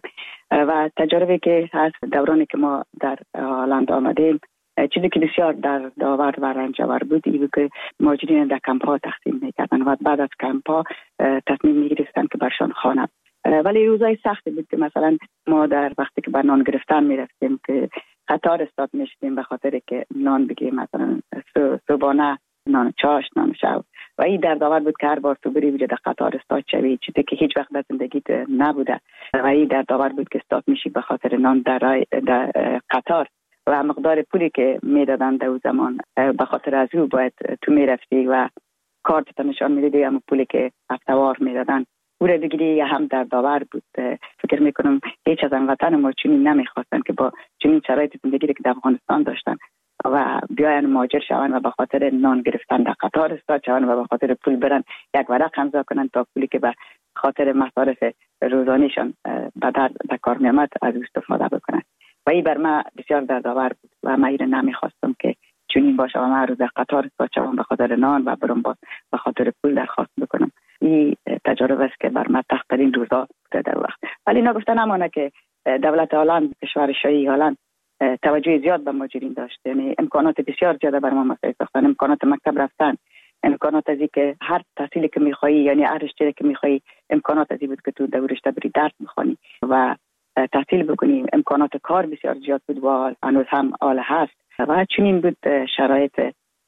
و تجربه که هست دورانی که ما در هلند آمدیم چیزی که بسیار در داور و رنجور بود این بود که مهاجرین در کمپ ها تقسیم میکردن و بعد از کمپ ها تصمیم میگرفتن که برشان خانه. ولی روزای سختی بود که مثلا ما در وقتی که بر نان گرفتن میرفتیم که قطار استاد میشدیم به خاطر که نان بگیم، مثلا صبحانه نان چاشت، نان شب. و این در داور بود که هر بار تو بری وجود قطار استاد شوی، چیزی که هیچ وقت در زندگیت نبوده. و این در داور بود که استاد میشی به خاطر نان در, در قطار و مقدار پولی که میدادن در اون زمان به خاطر از او باید تو میرفتی و کارت نشان میدادی، اما پولی که هفته‌وار میدادن او را بگیری هم در داور بود. فکر میکنم هیچ از هموطن ما چنین نمیخواستن که با چنین شرایط زندگی که در افغانستان داشتن و بیاین مهاجر شوند و به خاطر نان گرفتن در قطار استاد شوند و به خاطر پول برن یک ورق امضا کنن تا پولی که به خاطر مصارف روزانیشان به در کار میامد از استفاده بکنن. و این بر ما بسیار دردآور بود و من این نمیخواستم که چنین باشه و من روز قطار استاد شوم به خاطر نان و برم باز به خاطر پول درخواست بکنم. این تجربه است که بر ما تخترین روزا بوده در وقت. ولی نگفته نمانه که دولت هلند، کشور شاهی هلند توجه زیاد به مهاجرین داشت، یعنی امکانات بسیار زیاد بر ما مساعد ساختن، امکانات مکتب رفتن، امکانات از که هر تحصیلی که میخوایی، یعنی هر رشته که میخوایی امکانات ازی بود که تو در رشته بری درس بخونی و تحصیل بکنی. امکانات کار بسیار زیاد بود و هنوز هم حال هست و چنین بود شرایط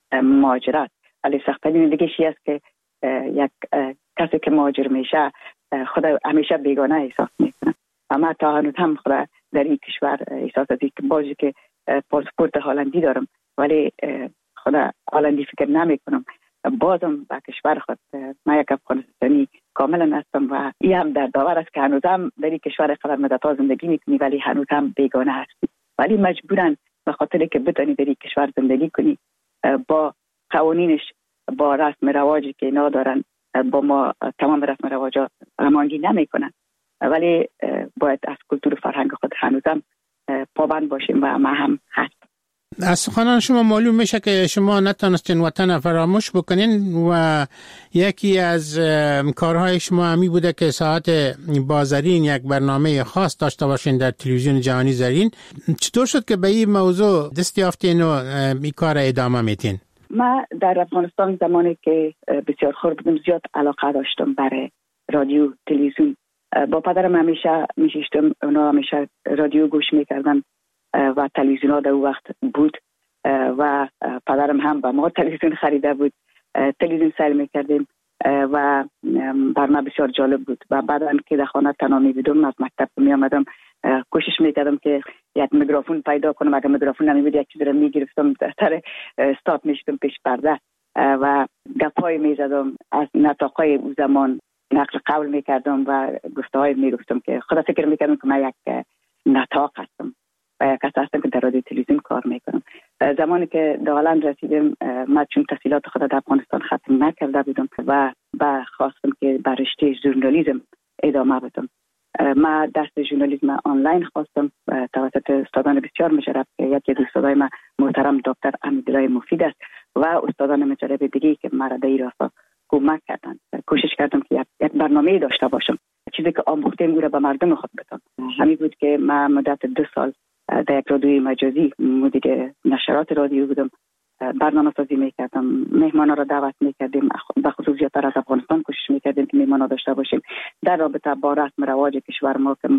مهاجرت. ولی سخت‌ترین دیگه چیزی است که یک کسی که مهاجر میشه خود همیشه بیگانه احساس میکنه. اما تا هنوز هم خود در این کشور احساس ازی که بازی که پاسپورت هلندی دارم ولی خود هلندی فکر نمی کنم بازم به کشور خود، من یک افغانستانی کاملا هستم و این هم در باور است که هنوزم در این کشور قدر مدت‌ها زندگی میکنی ولی هنوز هم بیگانه هستی، ولی مجبورن به خاطر که بتونی در این کشور زندگی کنی با قوانینش، با رسم رواجی که اینا دارن، با ما تمام رسم رواجا هماهنگی نمیکنن، ولی باید از کلتور و فرهنگ خود هنوزم پابند باشیم و ما هم هست. از سخنان شما معلوم میشه که شما نتونستین وطن فراموش بکنین و یکی از کارهای شما همی بوده که ساعت با زرین یک برنامه خاص داشته باشین در تلویزیون جهانی زرین. چطور شد که به این موضوع دست یافتین و این کار ادامه میتین؟ ما در افغانستان زمانی که بسیار خور بودم زیاد علاقه داشتم برای رادیو تلویزیون. با پدرم همیشه میشیشتم، اونا همیشه رادیو گوش میکردن و تلویزیون ها در اون وقت بود و پدرم هم به ما تلویزیون خریده بود. تلویزیون سیر میکردیم و بر من بسیار جالب بود و بعداً که در خانه تنها می بودم، از مکتب می آمدم کوشش میکردم که یک میکروفون پیدا کنم. اگر میکروفون نمی بود یک چیز رو میگرفتم در استاد میشتم پیش پرده و گپای میزدم، از نطاقای او زمان نقل قول میکردم و گفته های میگفتم که خدا فکر میکردم که من یک نطاق هستم و یک کس هستم که در رادیو تلویزیون کار میکنم. زمانی که در هلند رسیدم، من چون تحصیلات خود در افغانستان ختم نکرده بودم و با خواستم که بر رشته ژورنالیسم ادامه بدم. من دست ژورنالیسم آنلاین خواستم توسط استادان بسیار مشرف که یکی از استادای من محترم دکتر امیدالله مفید است و استادان مشرف دیگه که مرا در این راستا کمک کردن. کوشش کردم که یک برنامه داشته باشم، چیزی که آموخته او را به مردم خود بدم. همین بود که من مدت دو سال در یک رادیوی مجازی مدیر نشرات رادیو بودم. برنامه سازی میکردم، مهمانا را دعوت میکردیم، به خصوص زیادتر از افغانستان کوشش میکردیم که مهمانا داشته باشیم در رابطه با رسم رواج کشور ما که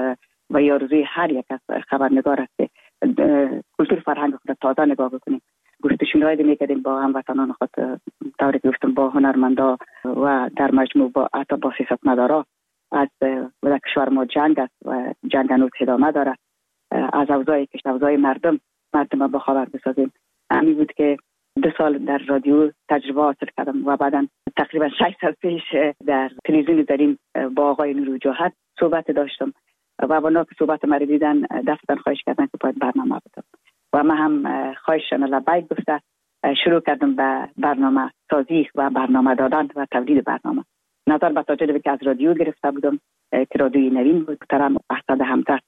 و یارزوی هر یک از خبرنگار است که کلتور فرهنگ خود تازه نگاه بکنیم. گفتشون رایده میکردیم با هموطنان خود، طوری که گفتم با هنرمندا و در مجموع با حتی با سیاستمدارا. از و کشور ما جنگ است و جنگ هنوز ادامه داره. از اوضاع کشور، اوضاع مردم مردم با خبر بسازیم. همین بود که دو سال در رادیو تجربه حاصل کردم و بعدا تقریبا شش سال پیش در تلویزیون زرین با آقای نوروجاهد صحبت داشتم و اونا که صحبت مرا دیدن دفتن خواهش کردن که باید برنامه بدم و من هم خواهششان لبیک گفته شروع کردم به برنامه سازی و برنامه دادن و تولید برنامه. نظر به تجربه که از رادیو گرفته بودم که رادیوی نوین بود، محترم اسد همدست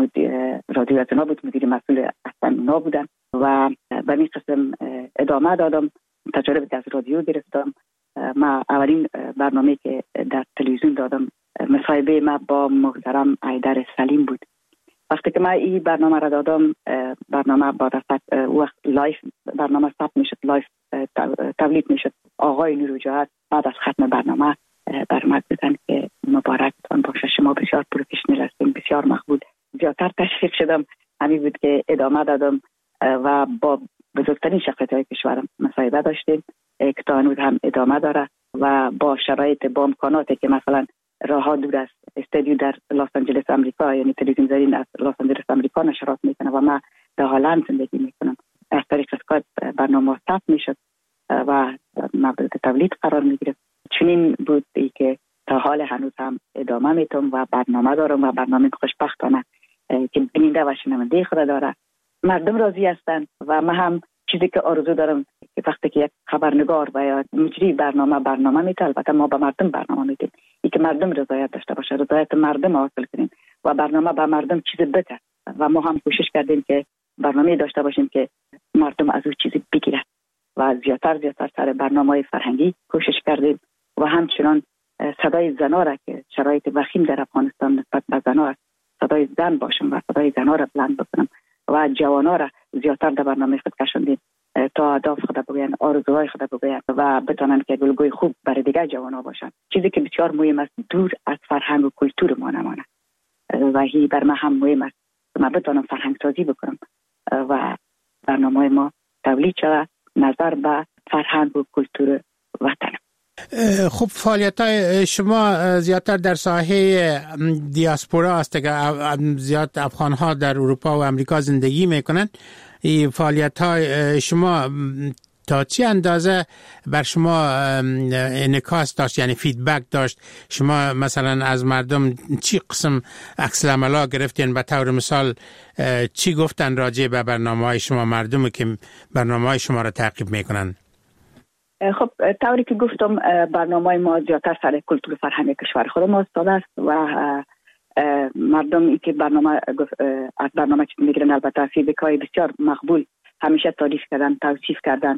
رادیو از اونا بود، مدیر مسئول اصلا اونا بودن و به این قسم ادامه دادم. تجربه که از رادیو گرفتم. ما اولین برنامه که در تلویزیون دادم مصاحبه ما با محترم حیدر سلیم بود. وقتی که ما این برنامه را دادم، برنامه با رفت وقت لایف برنامه ثبت میشد، لایف تولید میشد. آقای نوروجاهد بعد از ختم برنامه برآمد بودن که مبارکتان باشه، شما بسیار پروفشنال هستین، بسیار مقبول. زیادتر تشویق شدم. همین بود که ادامه دادم و با بزرگترین شخصیت‌های کشورم مصاحبه داشتیم که تا هنوز هم ادامه داره و با شرایط با امکاناتی که مثلا راه دور است، استودیو در لس آنجلس آمریکا، یعنی تلویزیون زرین از لس آنجلس آمریکا نشرات میکنه و من در هلند زندگی میکنم. از طریق اسکایپ برنامه ثبت میشد و مورد تولید قرار میگرفت. چنین بود که تا حال هنوز هم ادامه میتونم و برنامه دارم و برنامه خوشبختانه که بیننده و شنونده خود داره. مردم راضی هستن و من هم چیزی که آرزو دارم که وقتی که یک خبرنگار و یا مجری برنامه برنامه میده، البته ما به مردم برنامه میدیم، این که مردم رضایت داشته باشه، رضایت مردم حاصل کنیم و برنامه به مردم چیز بده و ما هم کوشش کردیم که برنامه داشته باشیم که مردم از او چیزی بگیره و زیادتر زیادتر سر برنامه‌های فرهنگی کوشش کردیم و همچنان صدای زنا را که شرایط وخیم در افغانستان نسبت به زنا است، صدای زن باشم و صدای زنا را بلند بکنم و جوانا را زیادتر در برنامه خود کشاندیم تا اهداف خود بگوین، آرزوهای خود بگوین و بتونن که گلگوی خوب برای دیگر جوانا باشن. چیزی که بسیار مهم است دور از فرهنگ و کلتور ما نمانه و هی بر من هم مهم است که من بتونم فرهنگ سازی بکنم و برنامه ما تولید شود نظر به فرهنگ و کلتور وطن. خب فعالیت‌های شما زیادتر در ساحه دیاسپورا است که زیاد افغان‌ها در اروپا و امریکا زندگی میکنند. این فعالیت‌های شما تا چی اندازه بر شما انعکاس داشت، یعنی فیدبک داشت؟ شما مثلا از مردم چی قسم عکس العملا گرفتین؟ به طور مثال چی گفتن راجع به برنامه‌های شما مردم که برنامه‌های شما را تعقیب میکنن؟ خب طوری که گفتم برنامه ما زیادتر سر کلتور و فرهنگ کشور خود ما استاد است و مردم که برنامه از برنامه چی میگیرن البته فیدبک‌های بسیار مقبول همیشه تعریف کردن، توصیف کردن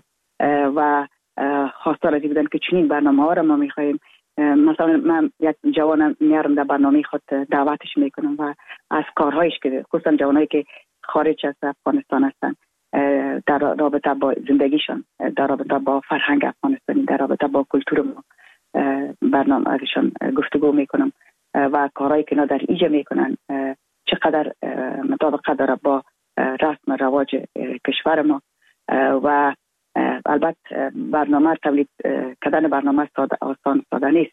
و خواستار از این بودن که چنین برنامه ها را ما میخواهیم. مثلا من یک جوان میارم در برنامه خود دعوتش میکنم و از کارهایش که خصوصا جوانایی که خارج از افغانستان هستن در رابطه با زندگیشان، در رابطه با فرهنگ افغانستانی، در رابطه با کلتور ما برنامه ازشان گفتگو میکنم و کارهایی که اینا در ایجا میکنن چقدر مطابقت داره با رسم رواج کشور ما. و البته برنامه تولید کردن برنامه ساده آسان ساده نیست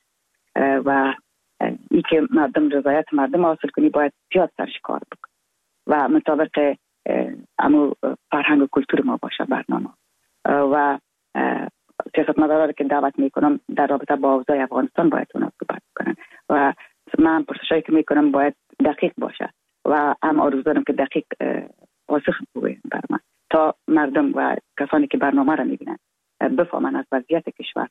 و ای که مردم رضایت مردم حاصل کنی باید زیاد سرش کار بکن و مطابق امو فرهنگ و کلتور ما باشه برنامه. و سیاستمدارا که دعوت میکنم در رابطه با اوضاع افغانستان باید اونا صحبت کنن و من پرسشایی که میکنم باید دقیق باشه و هم آرزو دارم که دقیق پاسخ بگویم بر من تا مردم و کسانی که برنامه را میبینن بفهمن از وضعیت کشور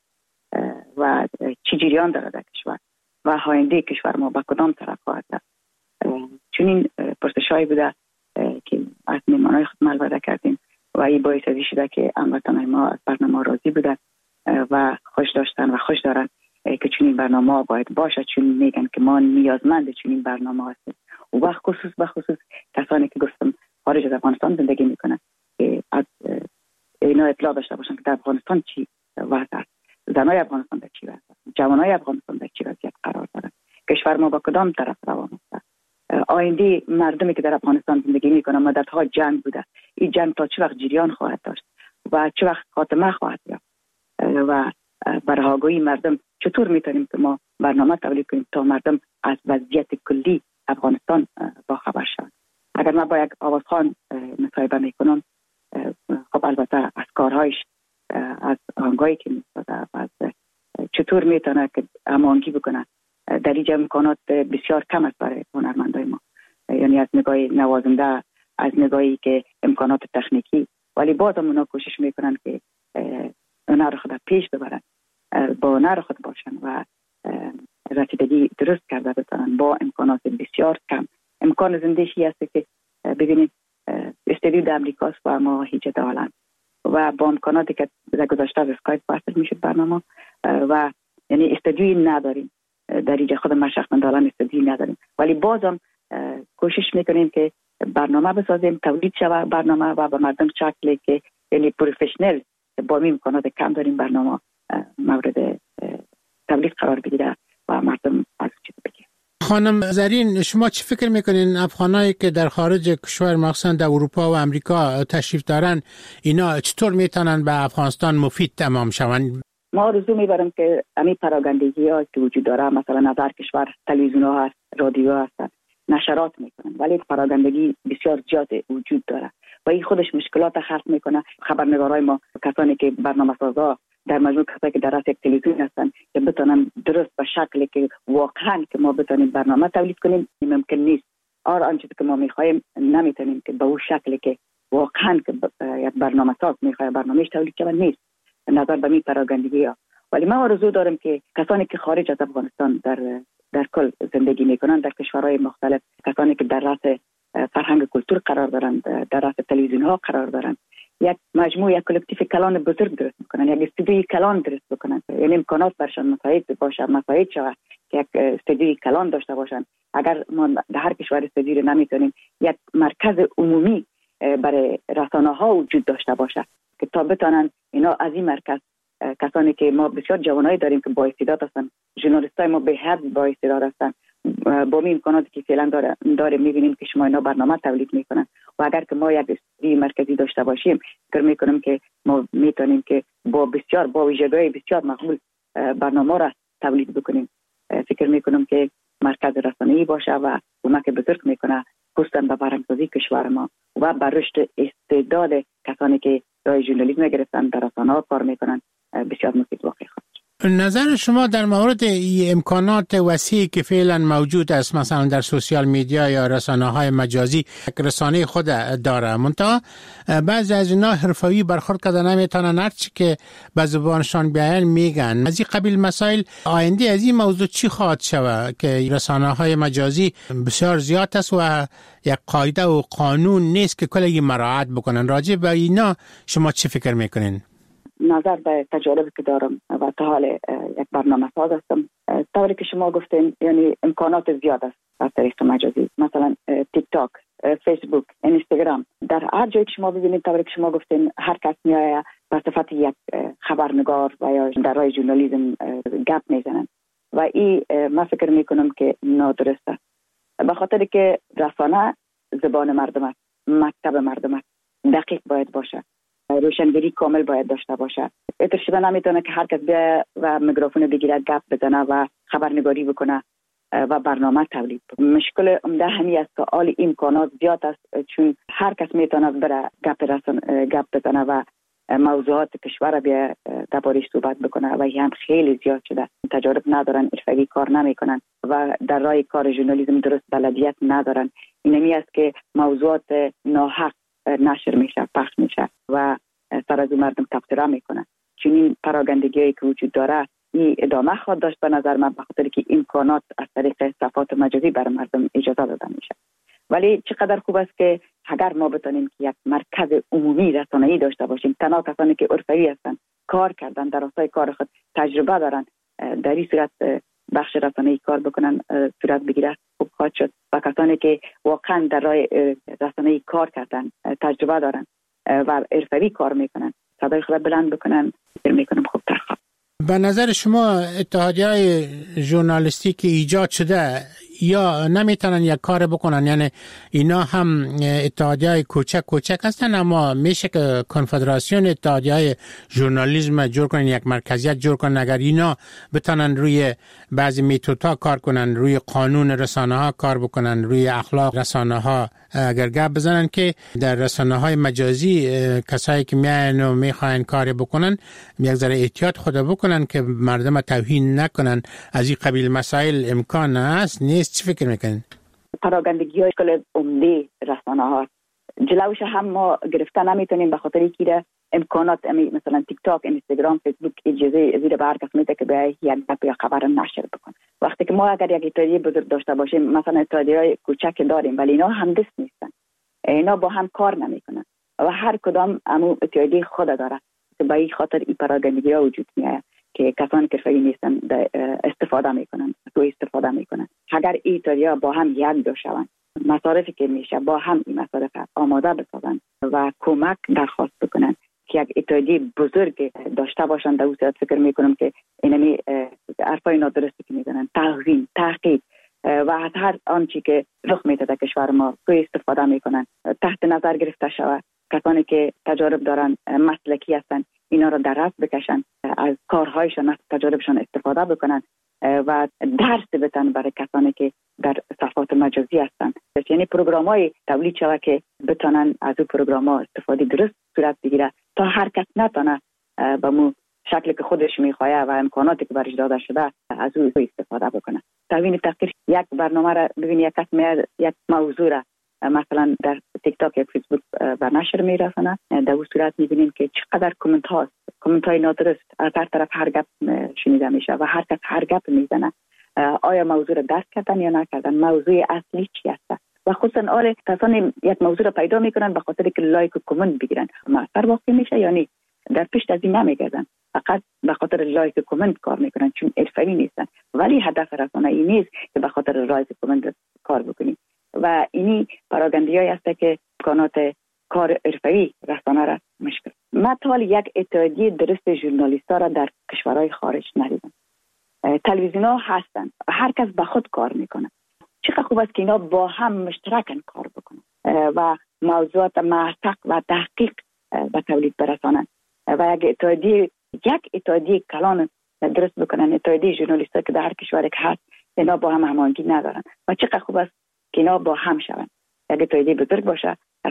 و چی جریان داره در کشور و آینده کشور ما با کدام طرف خواهد رفت. چون این پرسشایی بوده که از میمانای خود ملوده کردیم و این باعث ازی شده که هموطنان ما از برنامه راضی بودن و خوش داشتن و خوش دارن که چون این برنامه باید باشه، چون میگن که ما نیازمند چون این برنامه هستیم و خصوص به خصوص کسانی که گفتم خارج از افغانستان زندگی میکنن که از اینا اطلاع داشته باشن که در افغانستان چی وضع است، زنای افغانستان در چی وضع است، جوانای افغانستان در چی وضعیت قرار دارن، کشور ما با کدام طرف روان است، آینده مردمی که در افغانستان زندگی میکنن مدتها جنگ بوده، این جنگ تا چه وقت جریان خواهد داشت و چه وقت خاتمه خواهد یافت و برای آگاهی مردم چطور میتونیم که ما برنامه تولید کنیم تا مردم از وضعیت کلی افغانستان با خبر شود. اگر من با یک آوازخوان مصاحبه میکنم، خب البته از کارهایش، از آهنگایی که میسازه، از چطور میتونه که هماهنگی بکنه، در اینجا امکانات بسیار کم است برای هنرمندای ما، یعنی از نگاه نوازنده، از نگاهی که امکانات تکنیکی، ولی باز هم اونا کوشش میکنن که هنر خود پیش ببرن، با هنر خود باشن و رسیدگی درست کرده بتونن با امکانات بسیار کم. امکان زندگی هست که ببینید استودیو در امریکاست و ما هیچ دالن و با امکاناتی که در گذاشته از اسکایپ وصل میشد برنامه و یعنی استودیوی نداریم در اینجا، خود ما شخصا دالن استودیوی نداریم، ولی بازم کوشش میکنیم که برنامه بسازیم، تولید شود برنامه و به مردم شکلی که یعنی پروفشنل با این امکانات کم داریم برنامه مورد تولید قرار بگیره و مردم از چیز بگیره. خانم زرین، شما چی فکر میکنین افغانایی که در خارج کشور مخصوصا در اروپا و امریکا تشریف دارن اینا چطور میتونن به افغانستان مفید تمام شوند؟ ما آرزو میبرم که همین پراگندگی ها که وجود داره، مثلا نظر کشور تلویزیون ها هست، رادیو هست، نشرات میکنن، ولی پراگندگی بسیار زیاد وجود داره و این خودش مشکلات خلق میکنه. خبرنگارای ما، کسانی که برنامه سازا در مجموع کسایی که در رأس یک تلویزیون هستن که بتونن درست به شکلی که واقعا که ما بتونیم برنامه تولید کنیم ممکن نیست. آر آنچه که ما میخوایم نمیتونیم که به اون شکلی که واقعا که یک برنامه ساز میخواد برنامه‌اش تولید کنه نیست نظر به می پراگندگی ها. ولی من آرزو دارم که کسانی که خارج از افغانستان در در کل زندگی میکنن، در کشورهای مختلف، کسانی که در رأس فرهنگ کلتور قرار دارن، در رأس تلویزیون ها قرار دارن، یک مجموعه یک کلکتیو کلان بزرگ درست میکنن، یک استودیوی کلان درست بکنن، یعنی امکانات برشان مساعد باشه، مساعد شود که یک استودیوی کلان داشته باشن. اگر ما در هر کشور استودیوی نمیتونیم، یک مرکز عمومی برای رسانه ها وجود داشته باشه که تا بتونن اینا از این مرکز، کسانی که ما بسیار جوانایی داریم که با استعداد هستن، ژورنالیستای ما به حد با استعداد هستن، با این امکاناتی که فعلا داره داره میبینیم که شما اینا برنامه تولید میکنن و اگر که ما یک استودیوی مرکزی داشته باشیم، فکر میکنم که ما میتونیم که با بسیار با ویژگی‌های بسیار مقبول برنامه را تولید بکنیم. فکر میکنم که مرکز رسانه‌ای باشه و کمک بزرگ میکنه خصوصا به برنامه‌سازی کشور ما و به رشد استعداد کسانی که راه ژورنالیسم گرفتن، در رسانه‌ها کار میکنن، بسیار مفید واقع خواهد. نظر شما در مورد امکانات وسیعی که فعلا موجود است، مثلا در سوشیال میدیا یا رسانه‌های مجازی، رسانه خود داره، منتها بعضی از اینا حرفه‌ای برخورد کردن نمیتونن، هرچی که به زبانشان بیان میگن. از این قبیل مسائل آینده از این موضوع چی خواهد شود که رسانه‌های مجازی بسیار زیاد است و یک قاعده و قانون نیست که کلی مراعات بکنن؟ راجع به اینا شما چی فکر میکنین؟ نظر به تجاربی که دارم و تا حال یک برنامه ساز هستم، طوری که شما گفتین، یعنی امکانات زیاد است از طریق مجازی، مثلا تیک تاک، فیسبوک، اینستاگرام. در هر جایی که شما ببینید، طوری که شما گفتین، هر کس میآید به صفت یک خبرنگار و یا در راه ژورنالیسم گپ میزنن و این من فکر میکنم که نادرست است، به خاطر که رسانه زبان مردم است، مکتب مردم است، دقیق باید باشه، روشنگری کامل باید داشته باشه. اترشبه نمیتونه که هر کس بیاید و میکروفون بگیره، گپ بزنه و خبرنگاری بکنه و برنامه تولید بکنه. مشکل عمده همین است که آل امکانات زیاد است، چون هر کس میتونه بره گپ رسن گپ بزنه و موضوعات کشور بیا دربارش صحبت بکنه و این هم خیلی زیاد شده. تجارب ندارن، حرفه‌ای کار نمیکنن و در راه کار ژورنالیسم درست بلدیت ندارن. اینمی است که موضوعات ناحق نشر میشه، پخش میشه و سر از مردم تبصره میکنه. چون این پراگندگی که وجود داره این ادامه خواهد داشت به نظر من، به خاطر که امکانات از طریق صفحات مجازی برای مردم اجازه داده میشه. ولی چقدر خوب است که اگر ما بتونیم که یک مرکز عمومی رسانه‌ای داشته باشیم، تنها کسانی که حرفه‌ای هستند، کار کردن، در راستای کار خود تجربه دارن، در این صورت بخش رسانه‌ای کار بکنن، صورت بگیره، خوب خواهد شد. و کسانی که واقعا در راه رسانه‌ای کار کردن، تجربه دارن و حرفه‌ای کار میکنن، صدای خود بلند بکنن، فکر میکنم خوب تر خواهد. به نظر شما اتحادیه‌های ژورنالیستی که ایجاد شده یا نمیتونن یک کار بکنن؟ یعنی اینا هم اتحادیه‌های کوچک کوچک هستن، اما میشه که کنفدراسیون اتحادیه‌های ژورنالیسم جور کنن، یک مرکزیت جور کنن. اگر اینا بتونن روی بعضی میتودها کار کنن، روی قانون رسانه‌ها کار بکنن، روی اخلاق رسانه‌ها اگر گپ بزنن، که در رسانه‌های مجازی کسایی که میان و میخواین کار بکنن یک ذره احتیاط خود بکنن که مردم توهین نکنن. از این قبیل مسائل امکان است نیست؟ چی فکر میکنین؟ پراگندگی های کل عمده رسانه ها جلوش هم ما گرفته نمیتونیم، به خاطر اینکه امکانات مثلا تیک تاک، اینستاگرام، فیسبوک اجازه زیر به هر کس میده که بیای یک گپ یا خبر نشر بکن. وقتی که ما اگر یک اتحادیه بزرگ داشته باشیم، مثلا اتحادیه‌های کوچک داریم ولی اینا هم دست نیستن، اینا با هم کار نمیکنن و هر کدام امو اتحادیه خود داره که به این خاطر این پراگندگی ها وجود میاد که کسانی که فعلی نیستن استفاده میکنن، تو استفاده میکنن. اگر این اتحادیه با هم یک دو شوند، مصارفی که میشه با هم این مصارف آماده بسازن و کمک درخواست بکنن که یک اتحادیه بزرگ داشته باشن، در اون صورت فکر میکنم که اینمی حرفای نادرستی که میزنن، توهین، تحقیر و از هر آنچه که رخ میده در کشور ما سوء استفاده میکنن، تحت نظر گرفته شود. کسانی که تجارب دارن، مسلکی هستن، اینا رو در رأس بکشن، از کارهایشان، از تجاربشان استفاده بکنن و درس بدن برای کسانی که در صفحات مجازی هستن. یعنی پروگرام‌های تولید شود که بتونن از اون پروگرام‌ها استفاده درست صورت بگیره تا هر کس نتونه به مو شکلی که خودش میخواه و امکاناتی که برش داده شده از اون استفاده بکنه. توهین تحقیر، یک برنامه را ببین، یک کس میاد یک موضوع را مثلا در تیک تاک یا فیسبوک بر نشر میرسونه، در اون صورت میبینیم که چقدر کامنت هاست، کامنت های نادرست، از هر طرف هر گپ شنیده میشه و هر کس هر گپ میزنه. آیا موضوع را دست کردن یا نکردن، موضوع اصلی چی است؟ و خصوصا آره کسانی یک موضوع را پیدا میکنن به خاطر که لایک و کامنت بگیرن، موثر واقع میشه یعنی در پشت از این نمیگردن، فقط به خاطر لایک و کامنت کار میکنن چون حرفه‌ای نیستن. ولی هدف رسانه این نیست که به خاطر لایک و کامنت کار بکنی و اینی پراگنده‌ای است که امکانات کار حرفه‌ای رسانه را مشکل. من تا یک اتحادیه درست ژورنالیست‌ها را در کشورهای خارج ندیدم. تلویزیون‌ها هستن، هر کس به خود کار میکنه. چقدر خوب است که اینا با هم مشترکاً کار بکنن و موضوعات محقق و تحقیق به تولید برسانن و یک اتحادیه یک اتحادیه کلان درست بکنن. اتحادیه ژورنالیست‌ها که در هر کشوری که هست اینا با هم هماهنگی ندارن و چقدر خوب است که اینا با هم شون. یک اتحادیه بزرگ باشه، از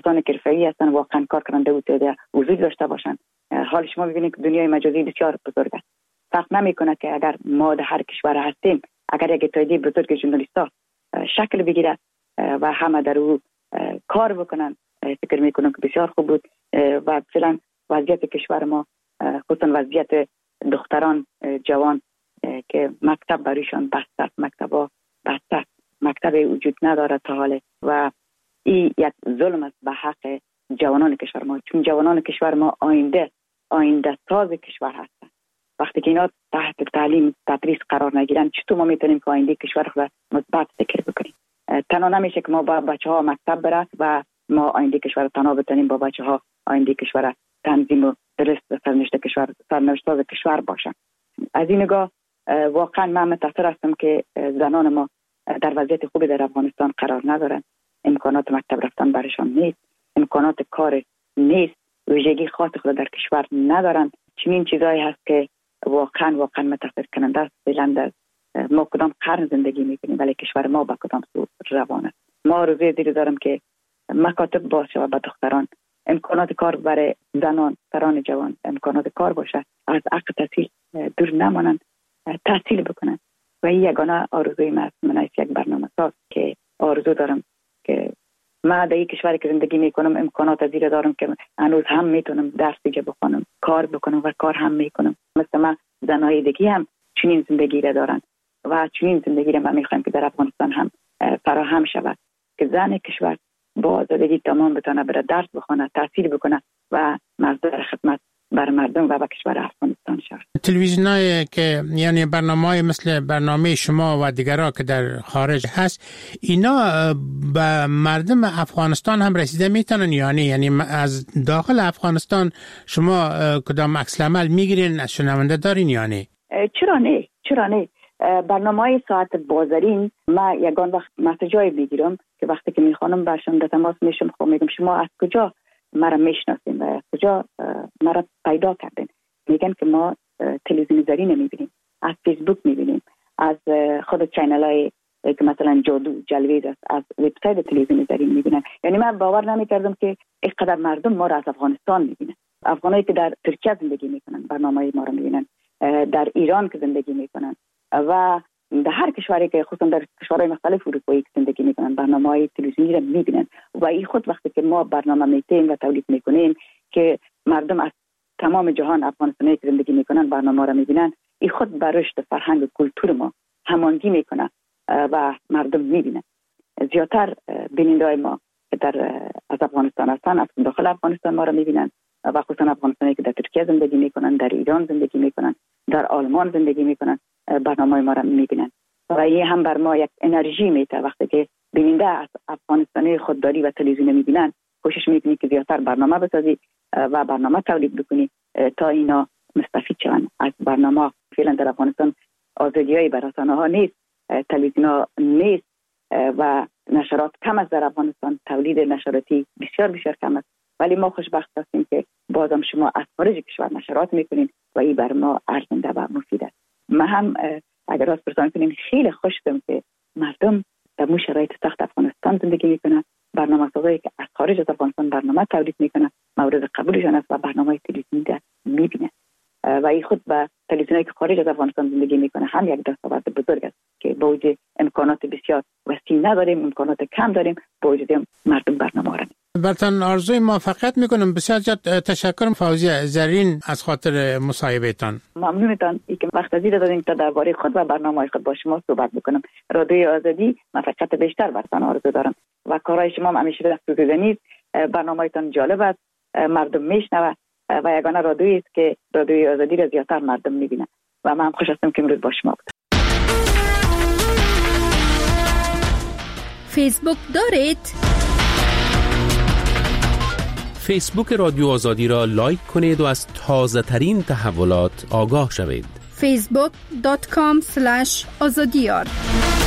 کسانی که حرفه‌ای هستن واقعا کار کننده بوده وجود داشته باشن. حال شما می‌بینید که دنیای مجازی بسیار بزرگ است. فرق نمی‌کنه که اگر ما در هر کشور هستیم، اگر یک اتحادیه بزرگ ژورنالیست‌ها شکل بگیره و همه در او کار بکنن، فکر می‌کنم که بسیار خوب بود. و مثلا وضعیت کشور ما، خصوصا وضعیت دختران جوان که مکتب برایشان بسته، مکتب‌ها بسته، مکتب وجود نداره تا حاله و این یک ظلم است به حق جوانان کشور ما، چون جوانان کشور ما آینده آینده ساز کشور هستند. وقتی که اینا تحت تعلیم تدریس قرار نگیرن، چطور ما میتونیم که آینده کشور را مثبت فکر بکنیم؟ تنها نمیشه که ما با بچه‌ها مکتب بره و ما آینده کشور تنها بتونیم با بچه‌ها آینده کشور تنظیم و درست سرنوشت کشور سرنوشت ساز کشور باشن. از این نگاه واقعا من متأثر هستم که زنان ما در وضعیت خوبی در افغانستان قرار ندارن. امکانات مکتب رفتن برشان نیست، امکانات کار نیست، ویژگی خاص خود در کشور ندارن. چنین چیزایی هست که واقعا واقعا متأثر کننده است. فعلا ما کدام قرن زندگی میکنیم ولی کشور ما با کدام سو روان است. ما روزی دیر دارم که مکاتب باشه و به دختران امکانات کار برای زنان سران جوان امکانات کار باشه، از حق تحصیل دور نمانند، تحصیل بکنن. و این یگانه آرزوی من است. من از یک برنامه ساز که آرزو دارم که من در این کشوری که زندگی میکنم امکانات زیر دارم که هنوز هم میتونم درس دیگه بخونم، کار بکنم و کار هم میکنم. مثل من زنهای دیگه هم چنین زندگی را دارن و چنین زندگی را من میخوایم که در افغانستان هم فراهم شود که زن کشور با آزادگی تمام بتونه بره درس بخونه، تحصیل بکنه و مصدر خدمت بر مردم و به کشور افغانستان شود. تلویزیونایی که یعنی برنامه‌های مثل برنامه شما و دیگرها که در خارج هست، اینا به مردم افغانستان هم رسیده میتونن؟ یعنی یعنی از داخل افغانستان شما کدام عکس العمل میگیرین از شنونده دارین یا نه؟ چرا نه؟ چرا نه؟ برنامه‌های ساعت بازارین ما یگان وقت مسیجای میگیرم که وقتی که میخوانم برشون در تماس میشم، خب میگم شما از کجا مرا میشناسین و از کجا مرا پیدا کردین؟ میگن که ما تلویزیون زرین میبینیم، از فیسبوک میبینیم، از خود چینل های که مثلا جادو جلوید است، از وبسایت تلویزیون زرین میبینن. یعنی من باور نمیکردم که اینقدر مردم ما را از افغانستان میبینن. افغانایی که در ترکیه زندگی میکنن برنامه ما را میبینن، در ایران که زندگی میکنن و در هر کشوری که خصوصا در کشورهای مختلف اروپایی که زندگی میکنن برنامه‌های تلویزیونی را میبینن. و این خود وقتی که ما برنامه میتیم و تولید میکنیم که مردم از تمام جهان افغانستانی که زندگی میکنن برنامه را میبینن، این خود بر رشد فرهنگ و کلتور ما هماهنگی میکنه و مردم میبینن. زیاتر بیننده‌های ما که در از افغانستان هستن از داخل افغانستان ما را میبینن و خصوصا افغانستانی که در ترکیه زندگی میکنن، در ایران زندگی میکنن، در آلمان زندگی میکنن، برنامه ما را میبینن و این هم بر ما یک انرژی میده. وقتی که بیننده از افغانستانی خودداری و تلویزیون میبینن، کوشش میکنی که زیادتر برنامه بسازی و برنامه تولید بکنی تا اینا مستفید شون از برنامه. فعلا در افغانستان آزادیای بر رسانه ها نیست، تلویزیون ها نیست و نشرات کم است. در افغانستان تولید نشراتی بسیار بسیار کم است، ولی ما خوشبخت هستیم که بازم شما از خارج کشور نشرات میکنین و این بر ما ارزنده و مفید است. من هم اگر راست پرسان کنیم خیلی خوشم که مردم در مو شرایط سخت افغانستان زندگی میکنن، برنامه سازایی که از خارج از افغانستان برنامه تولید میکنن مورد قبولشان است و برنامه تلویزیونی را میبینن و این خود به تلویزیونی که خارج از افغانستان زندگی میکنه هم یک دستاورد بزرگ است که با وجود امکانات بسیار وسیع نداریم، امکانات کم داریم، با وجود مردم برنامه را برتان آرزوی موفقیت میکنم. بسیار زیاد تشکر فوزیه زرین از خاطر مصاحبهتان. ممنونتان ای که وقت زیاد دادین تا درباره خود و برنامه خود با شما صحبت بکنم. رادیوی آزادی موفقیت بیشتر برتان آرزو دارم و کارهای شما همیشه در سوزنید. برنامه‌تان جالب است، مردم میشنوه و یگانه رادیویی است که رادیوی آزادی را زیادتر مردم میبینن و من هم خوش هستم که امروز با شما بودم. فیسبوک دارید؟ فیسبوک رادیو آزادی را لایک کنید و از تازه ترین تحولات آگاه شوید. فیسبوک دات کام اسلش آزادیار